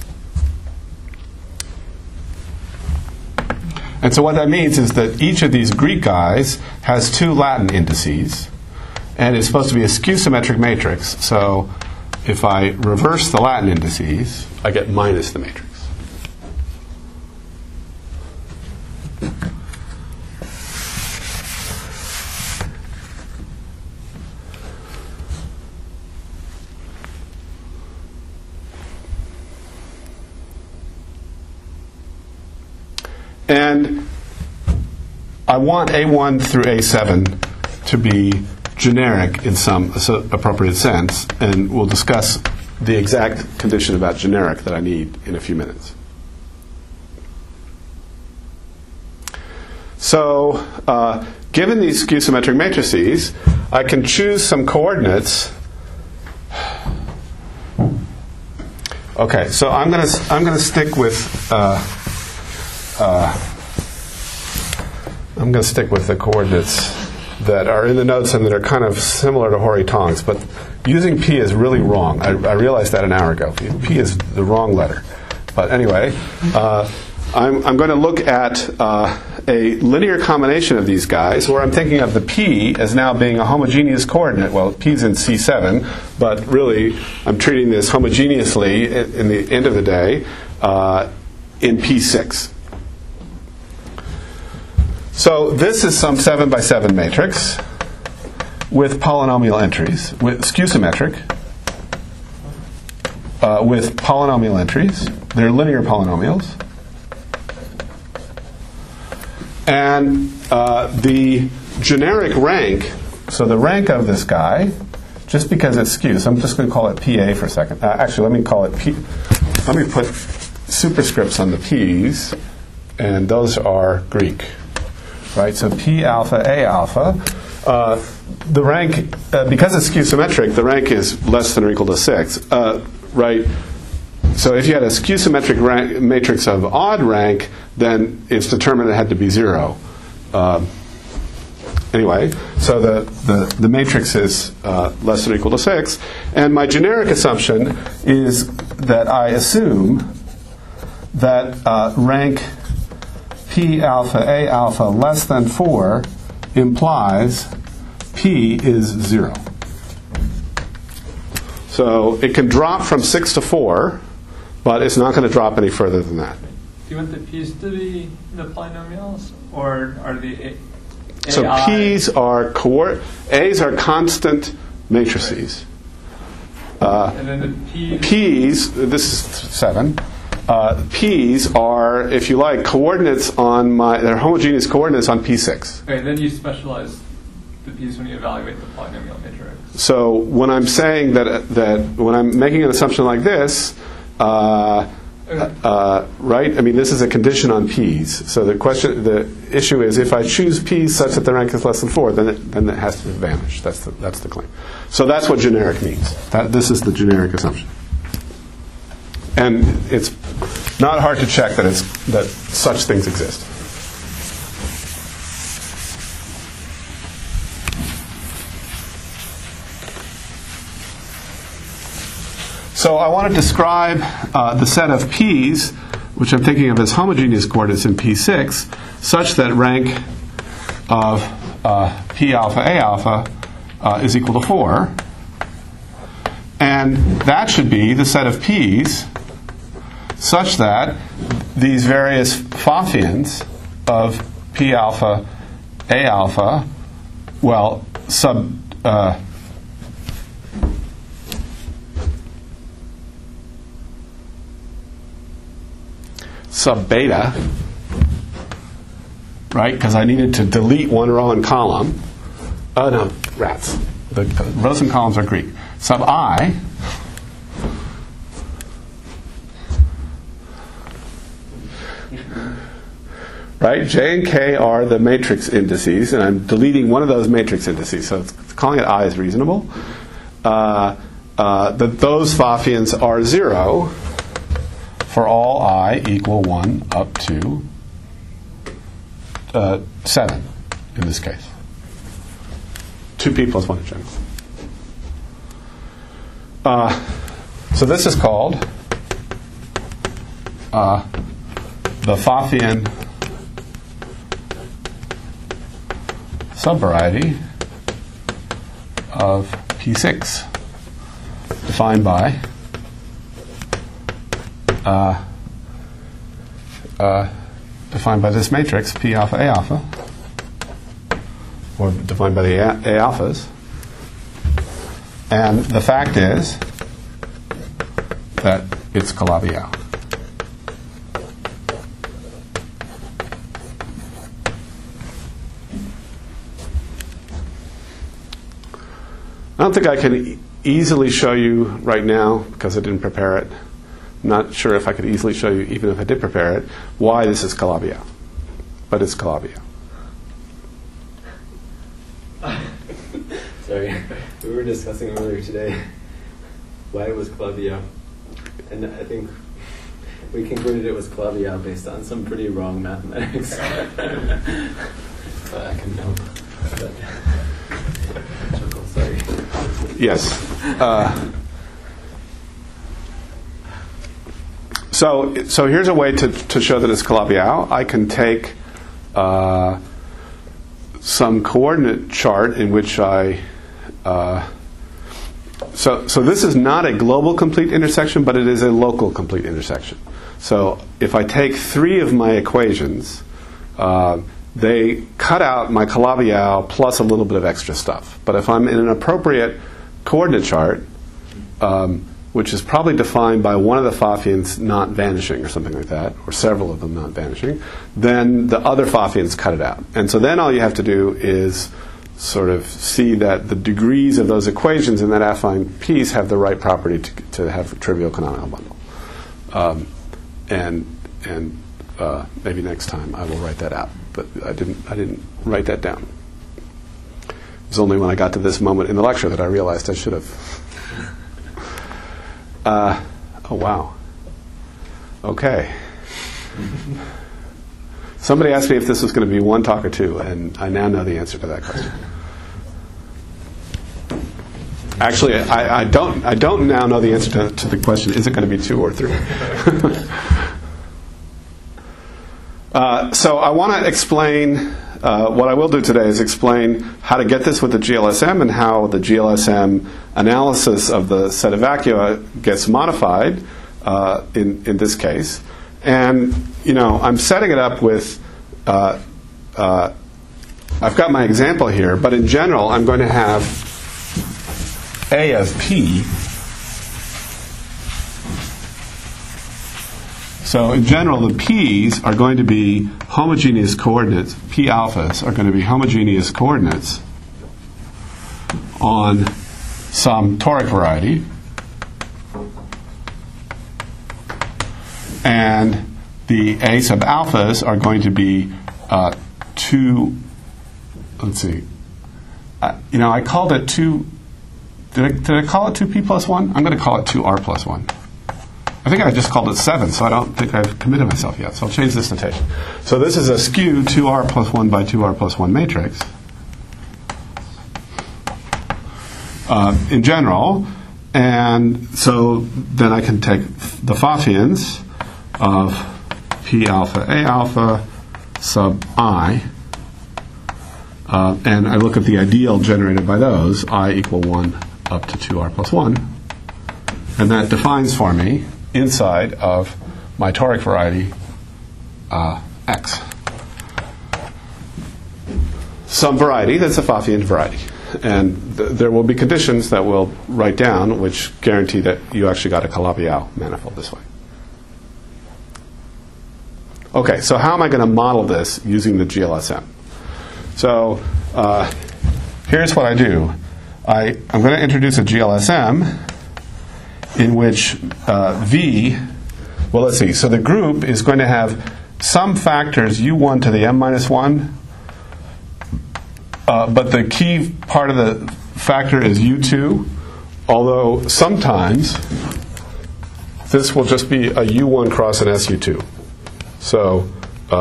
And so what that means is that each of these Greek guys has 2 Latin indices, and it's supposed to be a skew-symmetric matrix. So if I reverse the Latin indices, I get minus the matrix. And I want A1 through A7 to be generic in some appropriate sense, and we'll discuss the exact condition about generic that I need in a few minutes. So, given these skew-symmetric matrices, I can choose some coordinates. Okay, so I'm going to stick with the coordinates that are in the notes and that are kind of similar to Horry Tong's, but using P is really wrong. I realized that an hour ago. P is the wrong letter. But anyway, I'm going to look at a linear combination of these guys where I'm thinking of the P as now being a homogeneous coordinate. Well, P's in C7, but really I'm treating this homogeneously in the end of the day in P6. So this is some 7 by 7 matrix with polynomial entries, with skew-symmetric, with polynomial entries. They're linear polynomials. And the generic rank, so the rank of this guy, just because it's skew, so I'm just going to call it PA for a second. Actually, let me call it P. Let me put superscripts on the P's, and those are Greek. Right, so P alpha, A alpha. The rank, because it's skew-symmetric, the rank is less than or equal to 6. Right? So if you had a skew-symmetric matrix of odd rank, then its determinant had to be 0. Anyway, so the matrix is less than or equal to 6. And my generic assumption is that I assume that rank P alpha, A alpha less than 4 implies P is 0. So it can drop from 6 to 4, but it's not going to drop any further than that. Do you want the P's to be the polynomials, or are the AI? So P's are A's are constant matrices. And then the P's, this is 7. P's are, if you like, coordinates on they're homogeneous coordinates on P6. Okay, then you specialize the P's when you evaluate the polynomial matrix. So when I'm saying that when I'm making an assumption like this, right? I mean, this is a condition on P's. So the issue is if I choose P's such that the rank is less than 4, then it has to vanish. That's the claim. So that's what generic means. This is the generic assumption. And it's not hard to check that such things exist. So I want to describe the set of P's which I'm thinking of as homogeneous coordinates in P6, such that rank of P alpha A alpha is equal to 4. And that should be the set of P's such that these various Pfaffians of P alpha A alpha, well, sub beta, right? Because I needed to delete one row and column. Oh no, rats. The rows and columns are Greek. Sub I, right? J and K are the matrix indices, and I'm deleting one of those matrix indices, so calling it I is reasonable. That those Pfaffians are 0 for all I equal 1 up to 7 in this case. 2p plus 1 in general. So this is called the Pfaffian subvariety of P6, defined by this matrix P alpha A alpha, or defined by the A alphas. And the fact is that it's Calabi-Yau. I don't think I can easily show you right now, because I didn't prepare it. I'm not sure if I could easily show you, even if I did prepare it, why this is Calabi-Yau. But it's Calabi-Yau. Sorry, we were discussing earlier today why it was Calabi-Yau, and I think we concluded it was Calabi-Yau based on some pretty wrong mathematics. But I can help. Chuckle, sorry. Yes. So here's a way to show that it's Calabi-Yau. I can take some coordinate chart in which I so this is not a global complete intersection, but it is a local complete intersection. So if I take 3 of my equations, they cut out my Calabi-Yau plus a little bit of extra stuff. But if I'm in an appropriate coordinate chart, which is probably defined by one of the Pfaffians not vanishing or something like that, or several of them not vanishing, then the other Pfaffians cut it out. And so then all you have to do is sort of see that the degrees of those equations in that affine piece have the right property to have a trivial canonical bundle. And maybe next time I will write that out. But I didn't write that down. It was only when I got to this moment in the lecture that I realized I should have. Oh, wow. Okay. Somebody asked me if this was going to be 1 talk or 2, and I now know the answer to that question. Actually, I don't now know the answer to the question, is it going to be 2 or 3? So I want to explain, what I will do today is explain how to get this with the GLSM and how the GLSM analysis of the set of vacua gets modified in this case. And, I'm setting it up with, I've got my example here, but in general, I'm going to have A of P. So in general, the P's are going to be homogeneous coordinates. P alphas are going to be homogeneous coordinates on some toric variety. And the A sub alphas are going to be 2, let's see. I called it 2, did I call it 2p plus 1? I'm going to call it 2r plus 1. I think I just called it 7, so I don't think I've committed myself yet. So I'll change this notation. So this is a skew 2r plus 1 by 2r plus 1 matrix. In general. And so then I can take the Pfaffians of P alpha A alpha sub I, and I look at the ideal generated by those, I equal 1 up to 2R plus 1, and that defines for me inside of my toric variety X. Some variety that's a Pfaffian variety. And there will be conditions that we'll write down which guarantee that you actually got a Calabi-Yau manifold this way. Okay, so how am I going to model this using the GLSM? So here's what I do. I'm going to introduce a GLSM in which V, well, let's see. So the group is going to have some factors U1 to the m minus 1, but the key part of the factor is U2, although sometimes this will just be a U1 cross an SU2. So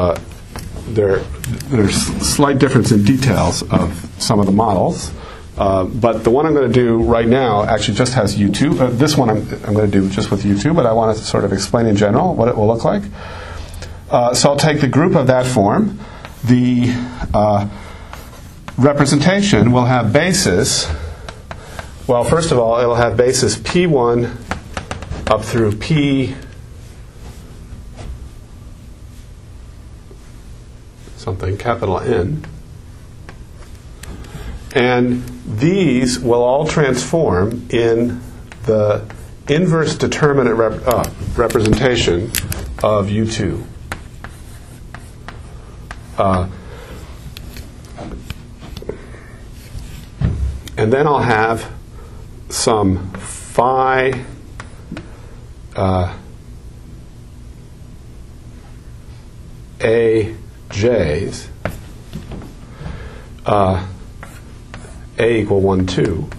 there's slight difference in details of some of the models. But the one I'm going to do right now actually just has U2. This one I'm going to do just with U2, but I want to sort of explain in general what it will look like. So I'll take the group of that form. The representation will have basis. Well, first of all, it'll have basis P1 up through P something, capital N. And these will all transform in the inverse determinant representation of U2. And then I'll have some phi A J's A equal 1, 2.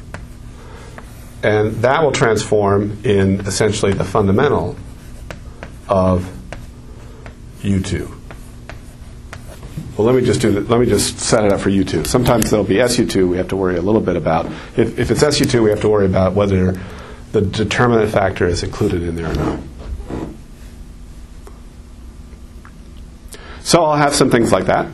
And that will transform in essentially the fundamental of U2. Well, let me just set it up for U2. Sometimes there'll be SU2 we have to worry a little bit about. If it's SU2, we have to worry about whether the determinant factor is included in there or not. So I'll have some things like that.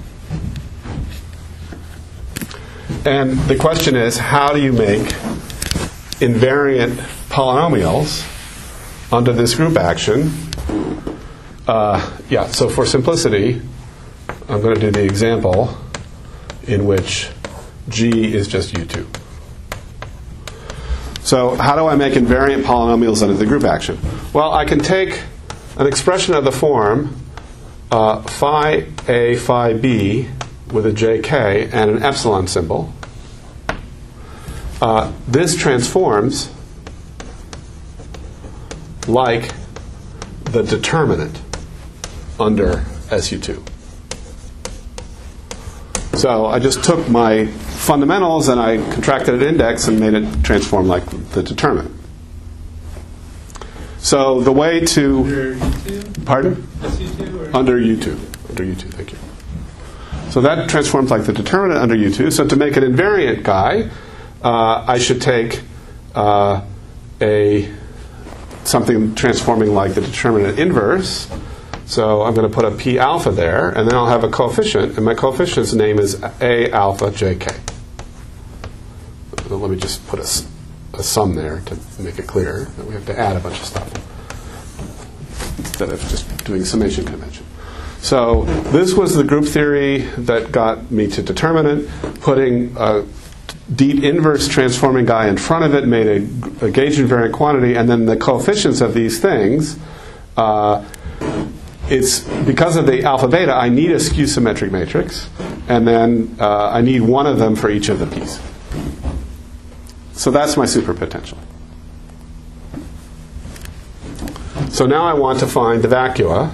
And the question is, how do you make invariant polynomials under this group action? So for simplicity, I'm going to do the example in which G is just U2. So how do I make invariant polynomials under the group action? Well, I can take an expression of the form phi A, phi B with a JK and an epsilon symbol. This transforms like the determinant under SU2. So I just took my fundamentals and I contracted an index and made it transform like the determinant. So the way to... Under U2? Pardon? SU2? Or? Under U2. Under U2, thank you. So that transforms like the determinant under U2. So to make an invariant guy, I should take something transforming like the determinant inverse. So I'm going to put a P alpha there, and then I'll have a coefficient, and my coefficient's name is A alpha JK. So let me just put a sum there to make it clear that we have to add a bunch of stuff instead of just doing summation convention. So this was the group theory that got me to determinant. Putting a deep inverse transforming guy in front of it made a gauge invariant quantity, and then the coefficients of these things, it's because of the alpha beta, I need a skew symmetric matrix, and then I need one of them for each of the p's. So that's my superpotential. So now I want to find the vacua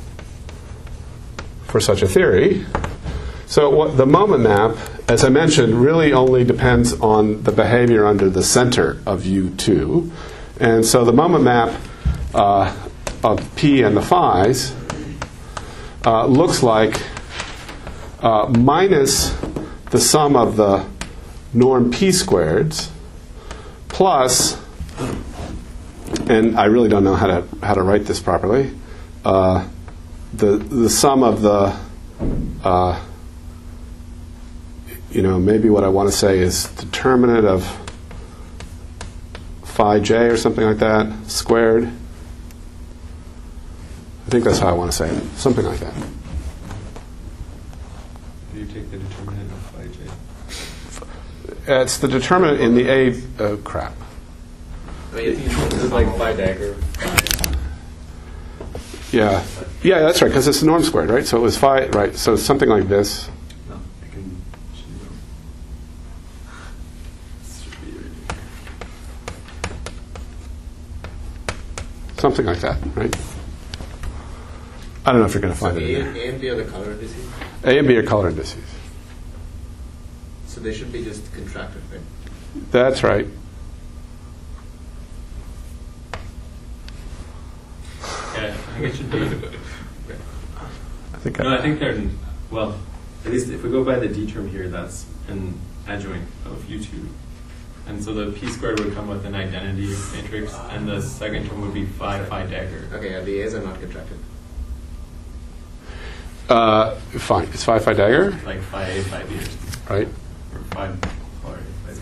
for such a theory. So the moment map, as I mentioned, really only depends on the behavior under the center of U2. And so the moment map of P and the phi's looks like minus the sum of the norm P squareds plus, and I really don't know how to write this properly, the sum of the maybe what I want to say is determinant of phi j or something like that squared. I think that's how I want to say it. Something like that. Do you take the determinant of phi j? It's the determinant in the A. Oh, crap. I mean, it's like phi dagger. Yeah, that's right, because it's the norm squared, right? So it was phi, right? So it's something like this. No, I can. This should be right here. Something like that, right? I don't know if you're going to find So it. A in there. and B are the color indices? A and B are color indices. So they should be just contracted, right? That's right. Yeah, I think it should be. I think. No, I think they're, well, at least if we go by the D term here, that's an adjoint of U2. And so the P squared would come with an identity matrix, and the second term would be phi dagger. Okay, the A's are not contracted. Fine. It's phi dagger, Like phi A, phi B, or something. right? Or phi or phi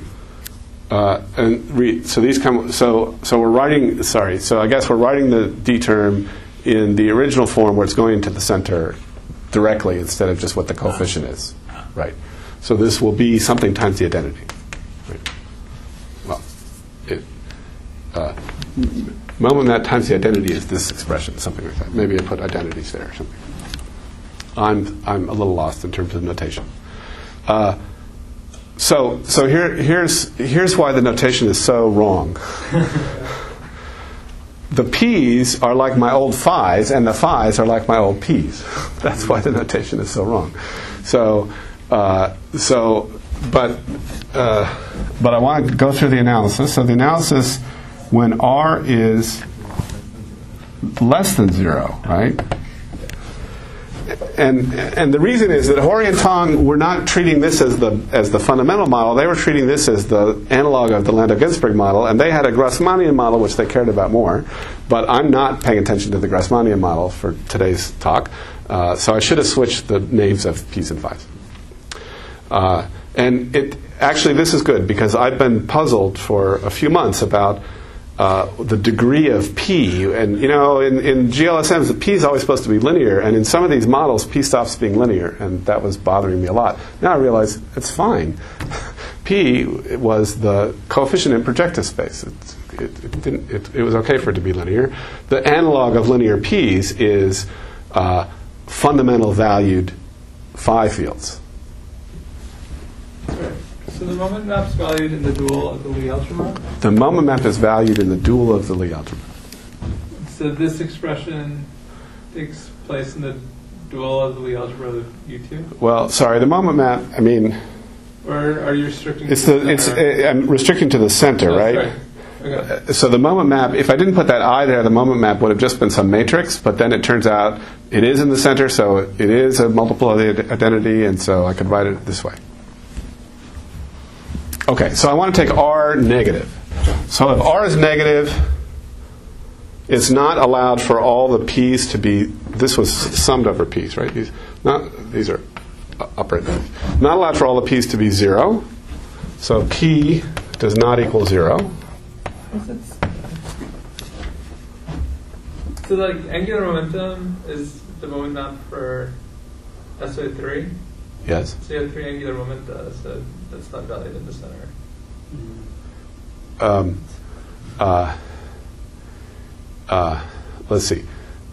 B. So these come. So we're writing. Sorry. So I guess we're writing the D term in the original form where it's going into the center directly instead of just what the coefficient is, right? So this will be something times the identity. Right? Well, moment that times the identity is this expression, something like that. Maybe I put identities there or something. I'm a little lost in terms of notation. So here's why the notation is so wrong. The P's are like my old phi's, and the phi's are like my old P's. That's why the notation is so wrong. But I want to go through the analysis. So the analysis, when R is less than 0, right? And the reason is that Hori and Tong were not treating this as the fundamental model. They were treating this as the analog of the Landau-Ginzburg model, and they had a Grassmannian model which they cared about more. But I'm not paying attention to the Grassmannian model for today's talk, so I should have switched the names of P's and Phi's. And actually this is good because I've been puzzled for a few months about the degree of P. And, in GLSMs, the P is always supposed to be linear. And in some of these models, P stops being linear. And that was bothering me a lot. Now I realize it's fine. P was the coefficient in projective space. It was okay for it to be linear. The analog of linear P's is fundamental valued phi fields. So the moment map's valued in the dual of the Lie algebra. The moment map is valued in the dual of the Lie algebra. So this expression takes place in the dual of the Lie algebra of U2? Well, sorry, the moment map, I mean, Or are you restricting I'm restricting to the center, right? Okay. So the moment map, if I didn't put that I there, the moment map would have just been some matrix, but then it turns out it is in the center, so it is a multiple of the identity, and so I could write it this way. Okay, so I want to take R negative. So if R is negative, it's not allowed for all the P's to be, this was summed over P's, right? These are upright. Not allowed for all the P's to be 0. So P does not equal 0. So like angular momentum is the moment map for SO3. Yes. So you have 3 angular momenta, so that's not valued in the center. Let's see.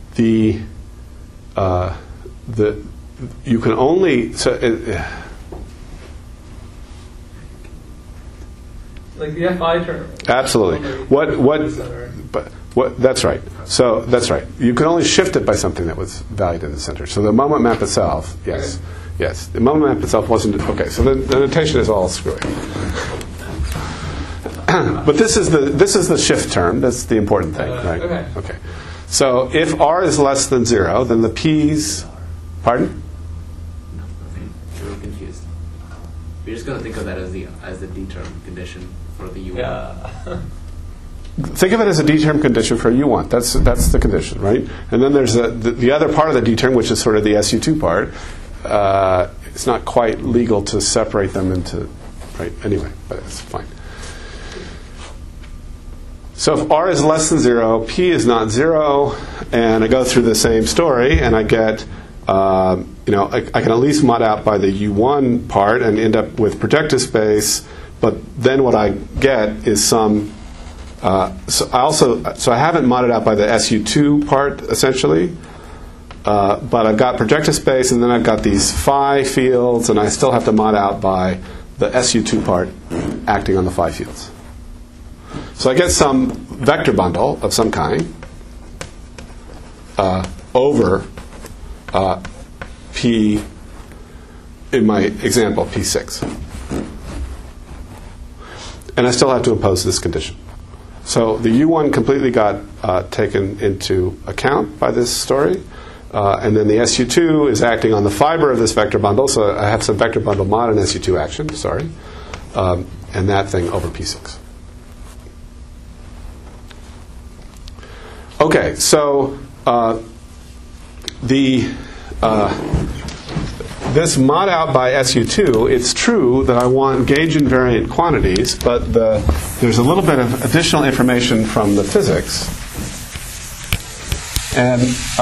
You can only Like the FI term. Absolutely. That's right. So that's right. You can only shift it by something that was valued in the center. So the moment map itself, yes. Okay. Yes. The moment map itself wasn't okay. So the notation is all screwy. But this is the shift term. That's the important thing, right? Okay. So if R is less than 0, then the P's. Pardon? You're confused. We're just going to think of that as the D term condition for the U. Yeah. think of it as a D-term condition for U1. That's the condition, right? And then there's the other part of the D-term, which is sort of the SU2 part. It's not quite legal to separate them into, right? Anyway, but it's fine. So if R is less than 0, P is not 0, and I go through the same story, and I get, I can at least mod out by the U1 part and end up with projective space, but then what I get is some, so I haven't modded out by the SU2 part, essentially, but I've got projective space, and then I've got these phi fields, and I still have to mod out by the SU2 part acting on the phi fields. So I get some vector bundle of some kind over P, in my example, P6. And I still have to impose this condition. So the U1 completely got taken into account by this story. And then the SU2 is acting on the fiber of this vector bundle. So I have some vector bundle mod and SU2 action, and that thing over P6. Okay, so this mod out by SU2, it's true that I want gauge invariant quantities, but there's a little bit of additional information from the physics. And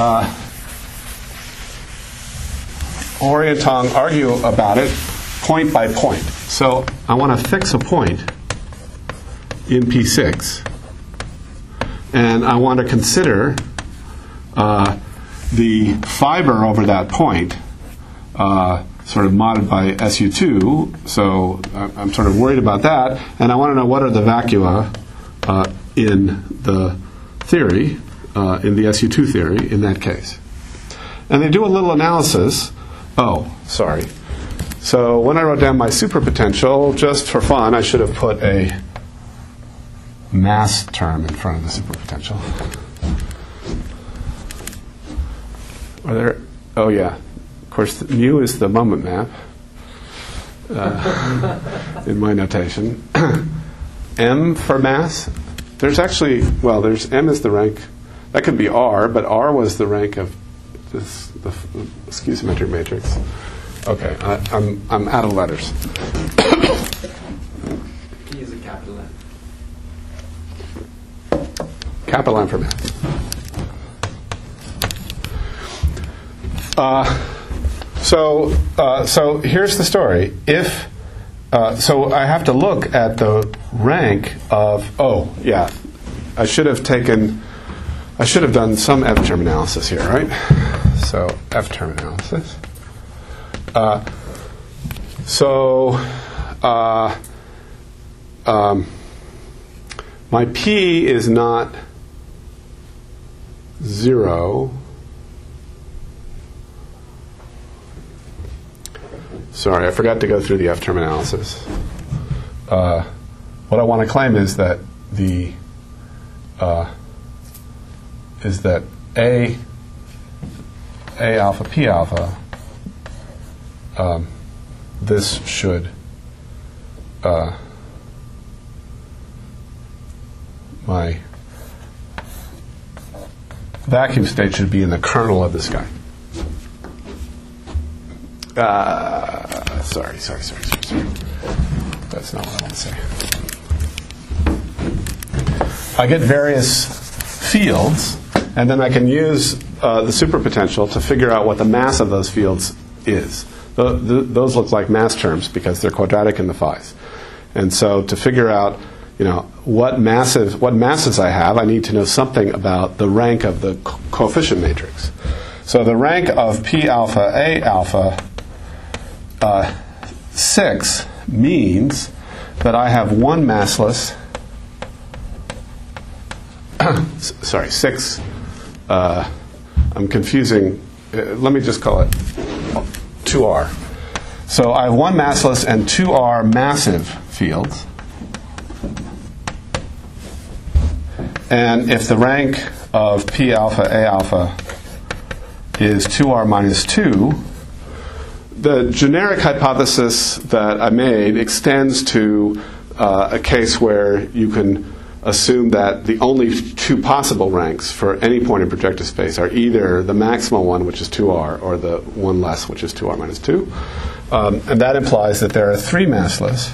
Ori and Tong argue about it point by point. So I want to fix a point in P6. And I want to consider the fiber over that point, sort of modded by SU2. So I'm sort of worried about that. And I want to know what are the vacua in the theory, in the SU2 theory, in that case. And they do a little analysis. Oh, sorry. So when I wrote down my superpotential, just for fun, I should have put a mass term in front of the superpotential. Are there? Oh yeah, of course. Mu is the moment map in my notation. M for mass. There's actually there's M is the rank. That could be R, but R was the rank of the skew-symmetric matrix. Okay, I'm out of letters. P is a capital M. Capital M for mass. So here's the story. If so, I have to look at the rank of. Oh, yeah, I should have done some F-term analysis here, right? So F-term analysis. My P is not 0. Sorry, I forgot to go through the F-term analysis. What I want to claim is that A alpha P alpha, this should my vacuum state should be in the kernel of this guy. Sorry. That's not what I want to say. I get various fields, and then I can use the superpotential to figure out what the mass of those fields is. Those look like mass terms because they're quadratic in the phis. And so to figure out, what masses I have, I need to know something about the rank of the coefficient matrix. So the rank of P alpha A alpha 6 means that I have one massless. Sorry, 6. I'm confusing. Let me just call it 2R. So I have one massless and 2R massive fields. And if the rank of P alpha A alpha is 2R minus 2, the generic hypothesis that I made extends to a case where you can assume that the only two possible ranks for any point in projective space are either the maximal one, which is 2r, or the one less, which is 2r minus 2. And that implies that there are 3 massless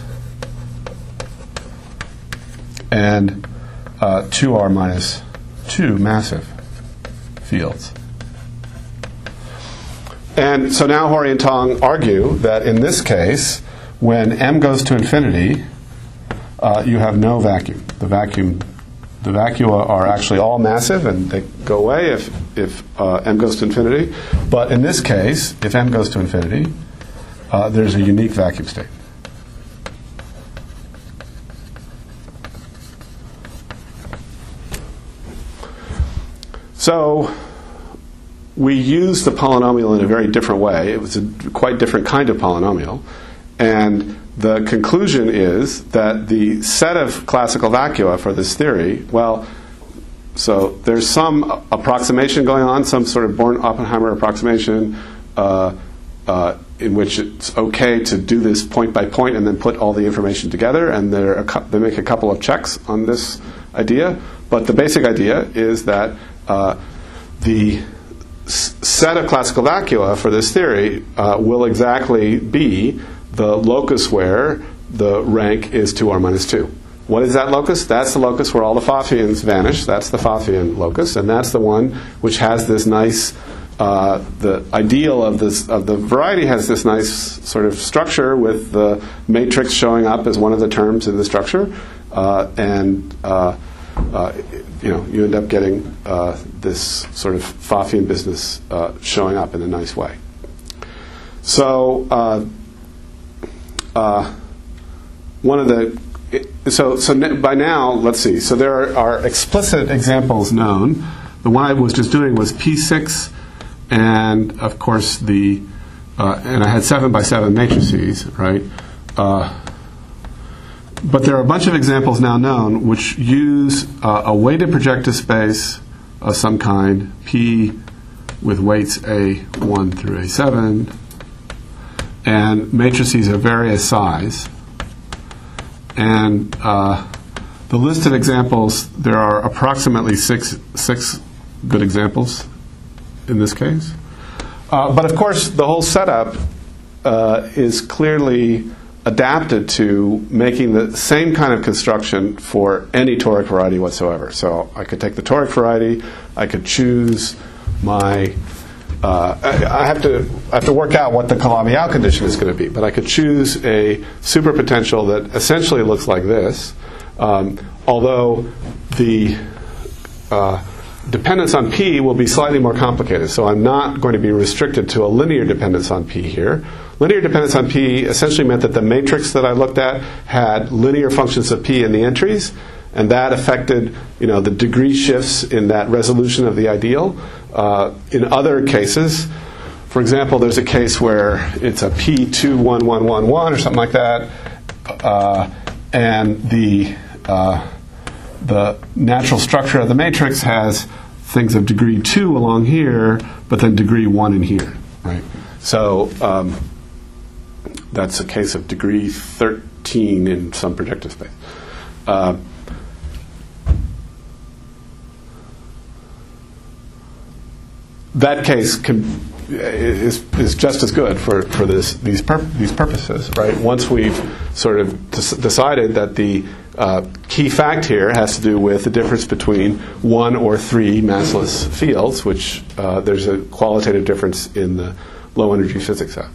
and 2r minus 2 massive fields. And so now Hori and Tong argue that in this case, when m goes to infinity, you have no vacuum. The vacua are actually all massive, and they go away if m goes to infinity. But in this case, if m goes to infinity, there's a unique vacuum state. So we use the polynomial in a very different way. It was a quite different kind of polynomial. And the conclusion is that the set of classical vacua for this theory, well, so there's some approximation going on, some sort of Born-Oppenheimer approximation in which it's okay to do this point by point and then put all the information together, and they make a couple of checks on this idea. But the basic idea is that the set of classical vacua for this theory will exactly be the locus where the rank is 2r minus 2. What is that locus? That's the locus where all the Pfaffians vanish. That's the Pfaffian locus, and that's the one which has this nice, the ideal of the variety has this nice sort of structure with the matrix showing up as one of the terms in the structure, and you end up getting this sort of Pfaffian business showing up in a nice way. So by now, let's see. So there are explicit examples known. The one I was just doing was P6, and of course and I had 7 by 7 matrices, right? But there are a bunch of examples now known which use a weighted projective space of some kind, P with weights A1 through A7, and matrices of various size. And the list of examples, there are approximately six good examples in this case. But of course, the whole setup is clearly adapted to making the same kind of construction for any toric variety whatsoever. So I could take the toric variety, I could choose my I have to work out what the Calabi-Yau condition is going to be, but I could choose a superpotential that essentially looks like this, although the dependence on P will be slightly more complicated. So I'm not going to be restricted to a linear dependence on P here. Linear dependence on P essentially meant that the matrix that I looked at had linear functions of P in the entries, and that affected the degree shifts in that resolution of the ideal. In other cases, for example, there's a case where it's a P21111 or something like that, and the natural structure of the matrix has things of degree 2 along here, but then degree 1 in here, right? So that's a case of degree 13 in some projective space. That case is just as good for these purposes, right? Once we've sort of decided that the key fact here has to do with the difference between 1 or 3 massless fields, which there's a qualitative difference in the low energy physics set.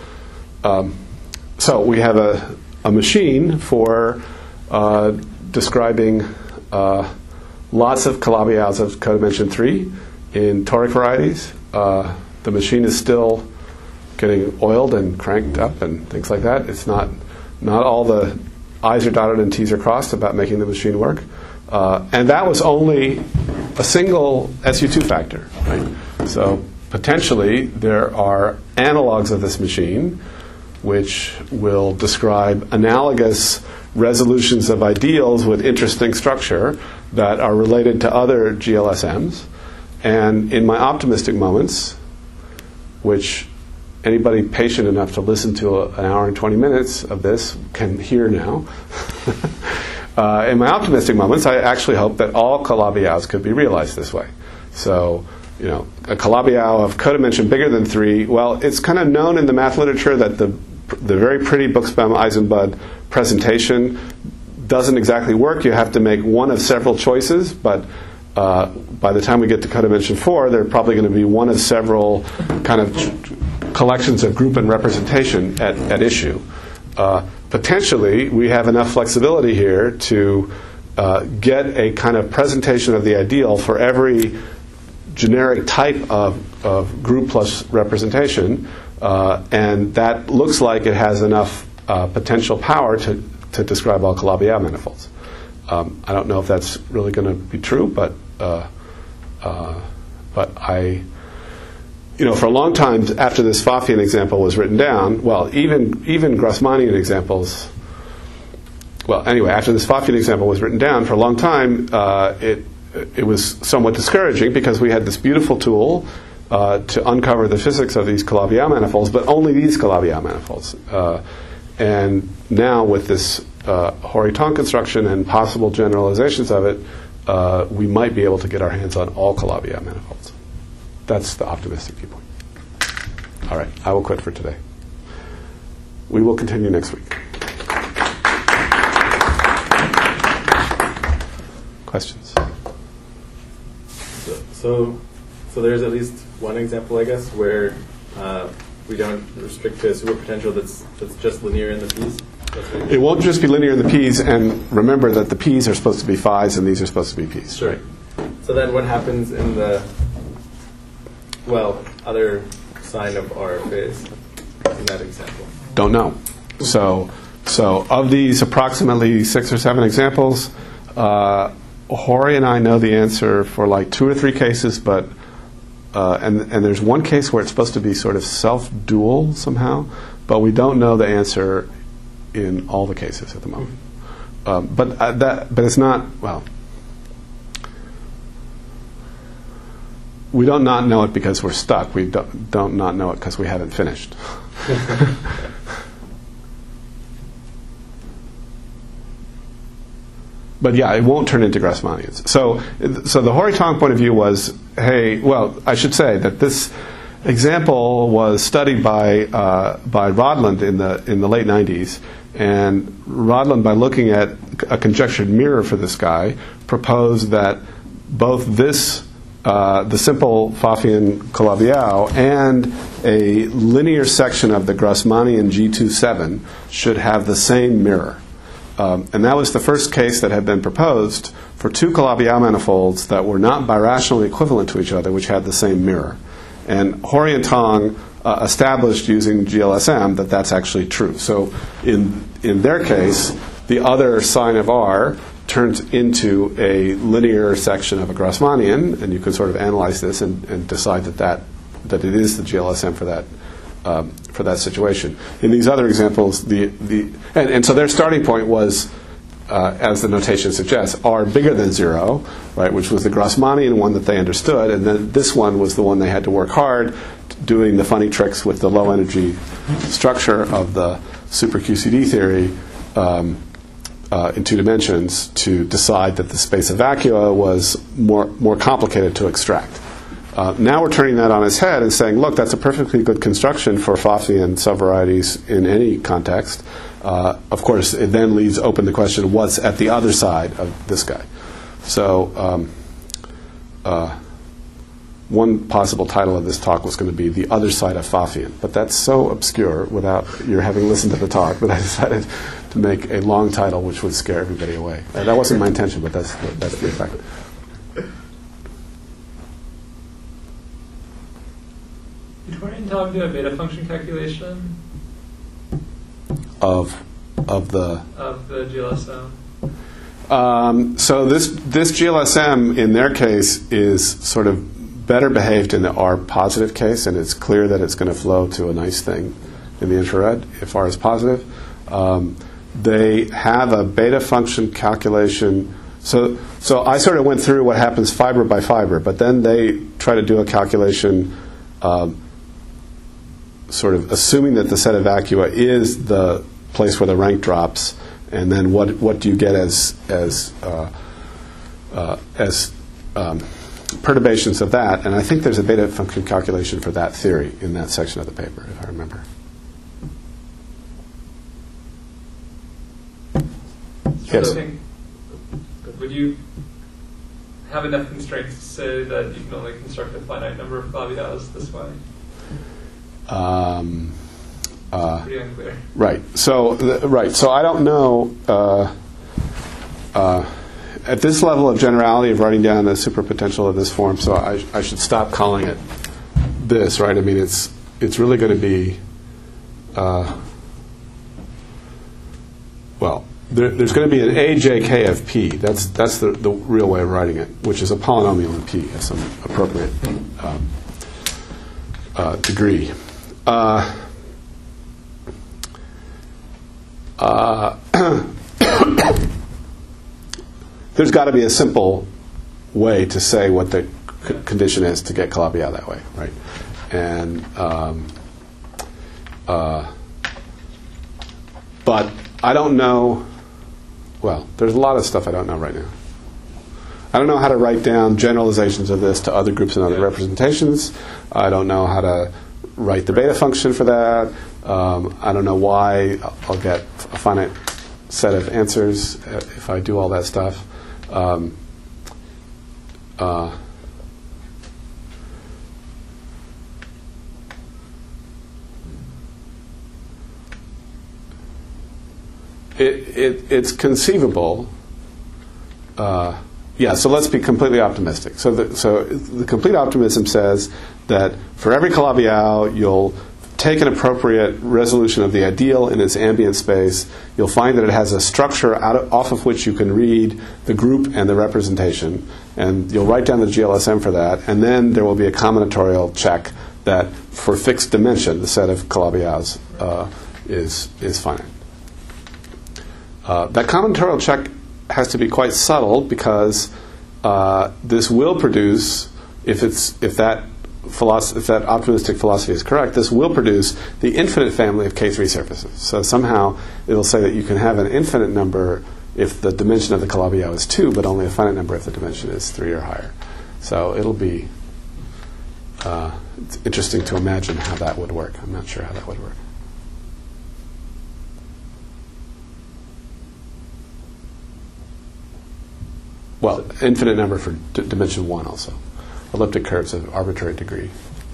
So we have a machine for describing lots of Calabi-Yaus of codimension 3 in toric varieties. The machine is still getting oiled and cranked up and things like that. It's not all the I's are dotted and T's are crossed about making the machine work. And that was only a single SU2 factor, right? So potentially there are analogs of this machine which will describe analogous resolutions of ideals with interesting structure that are related to other GLSMs. And in my optimistic moments, which anybody patient enough to listen to an hour and 20 minutes of this can hear now, in my optimistic moments, I actually hope that all Calabi-Yaos could be realized this way. So, a Calabi-Yao of codimension bigger than 3, well, it's kind of known in the math literature that the very pretty Buxbaum-Eisenbud presentation doesn't exactly work. You have to make one of several choices, but by the time we get to codimension 4, they're probably going to be one of several kind of collections of group and representation at issue. Potentially, we have enough flexibility here to get a kind of presentation of the ideal for every generic type of group plus representation, and that looks like it has enough potential power to describe all Calabi-Yau manifolds. I don't know if that's really going to be true, but I, for a long time after this Pfaffian example was written down, well, even Grassmannian examples. Well, anyway, after this Pfaffian example was written down, for a long time, it was somewhat discouraging because we had this beautiful tool to uncover the physics of these Calabi-Yau manifolds, but only these Calabi-Yau manifolds. And now with this Hori-Tong construction and possible generalizations of it, we might be able to get our hands on all Calabi-Yau manifolds. That's the optimistic viewpoint. All right, I will quit for today. We will continue next week. Questions? So there's at least one example, I guess, where we don't restrict to a superpotential that's just linear in the P's. It won't just be linear in the P's, and remember that the P's are supposed to be phis and these are supposed to be P's. Sure. Right? So then what happens in the, other sign of R phase in that example? Don't know. So of these approximately 6 or 7 examples, Hori and I know the answer for like 2 or 3 cases, but and there's one case where it's supposed to be sort of self-dual somehow, but we don't know the answer in all the cases at the moment. But it's not, well, we don't not know it because we're stuck. We don't not know it because we haven't finished. But yeah, it won't turn into Grassmannians. So the Hori-Tong point of view was, I should say that this example was studied by Rodland in the late 90s, and Rodland, by looking at a conjectured mirror for this guy, proposed that both this the simple Pfaffian Calabi-Yau and a linear section of the Grassmannian G27 should have the same mirror. And that was the first case that had been proposed for 2 Calabi-Yau manifolds that were not birationally equivalent to each other, which had the same mirror. And Hori and Tong established using GLSM that that's actually true. So in their case, the other sign of R turns into a linear section of a Grassmannian, and you can sort of analyze this and decide that it is the GLSM for that situation. In these other examples, and so their starting point was, as the notation suggests, R bigger than 0, right, which was the Grassmannian one that they understood, and then this one was the one they had to work hard doing the funny tricks with the low energy structure of the super QCD theory in 2 dimensions to decide that the space of vacua was more complicated to extract. Now we're turning that on its head and saying, look, that's a perfectly good construction for Pfaffian subvarieties in any context. Of course, it then leaves open the question, what's at the other side of this guy? So one possible title of this talk was going to be The Other Side of Pfaffian. But that's so obscure without your having listened to the talk that I decided to make a long title which would scare everybody away. That wasn't my intention, but that's the effect. Did Hori and Tong do a beta function calculation Of the GLSM? So this GLSM in their case is sort of better behaved in the R positive case, and it's clear that it's going to flow to a nice thing in the infrared if R is positive. They have a beta function calculation. So I sort of went through what happens fiber by fiber, but then they try to do a calculation sort of assuming that the set of vacua is the place where the rank drops, and then what do you get as perturbations of that? And I think there's a beta function calculation for that theory in that section of the paper, if I remember. Yes. So I think, would you have enough constraints to say that you can only construct a finite number of Flabiaus this way? Pretty unclear. Right. So I don't know. At this level of generality of writing down the superpotential of this form, so I should stop calling it this, right? I mean, it's really going to be, there's going to be an AJK of P. That's the real way of writing it, which is a polynomial in P at some appropriate degree. There's got to be a simple way to say what the condition is to get Calabi-Yau that way, right? And but I don't know. Well, there's a lot of stuff I don't know right now. I don't know how to write down generalizations of this to other groups and other representations. I don't know how to write the beta function for that. I don't know why I'll get a finite set of answers if I do all that stuff. It's conceivable. So let's be completely optimistic. So the complete optimism says that for every Calabi-Yau, you'll take an appropriate resolution of the ideal in its ambient space. You'll find that it has a structure off of which you can read the group and the representation, and you'll write down the GLSM for that, and then there will be a combinatorial check that for fixed dimension, the set of Calabi-Yaus is finite. That combinatorial check has to be quite subtle because this will produce, if that optimistic philosophy is correct, this will produce the infinite family of K3 surfaces. So somehow it'll say that you can have an infinite number if the dimension of the Calabi-Yau is 2, but only a finite number if the dimension is 3 or higher. So it'll be it's interesting to imagine how that would work. I'm not sure how that would work. Well, infinite number for dimension 1 also. Elliptic curves of arbitrary degree.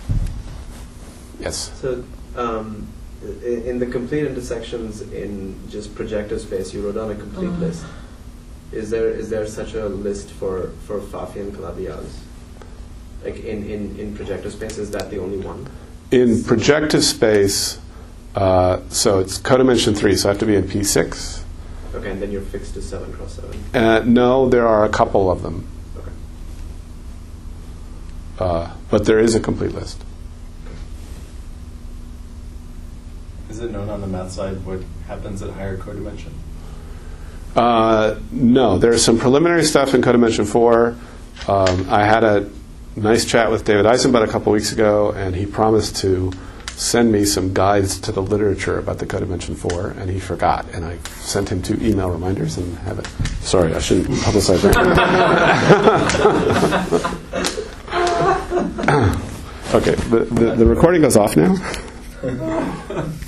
Yes? So, in the complete intersections in just projective space, you wrote down a complete list. Is there such a list for Pfaffian Calabi-Yaus? Like in projective space, is that the only one? In projective space, so it's codimension 3, so I have to be in P6. Okay, and then you're fixed to 7 cross 7. No, there are a couple of them. Okay. But there is a complete list. Is it known on the math side what happens at higher codimension? No, there's some preliminary stuff in codimension 4. I had a nice chat with David Eisenbud a couple weeks ago, and he promised to send me some guides to the literature about the codimension 4, and he forgot. And I sent him 2 email reminders and have it. Sorry, I shouldn't publicize that. Okay, the recording goes off now.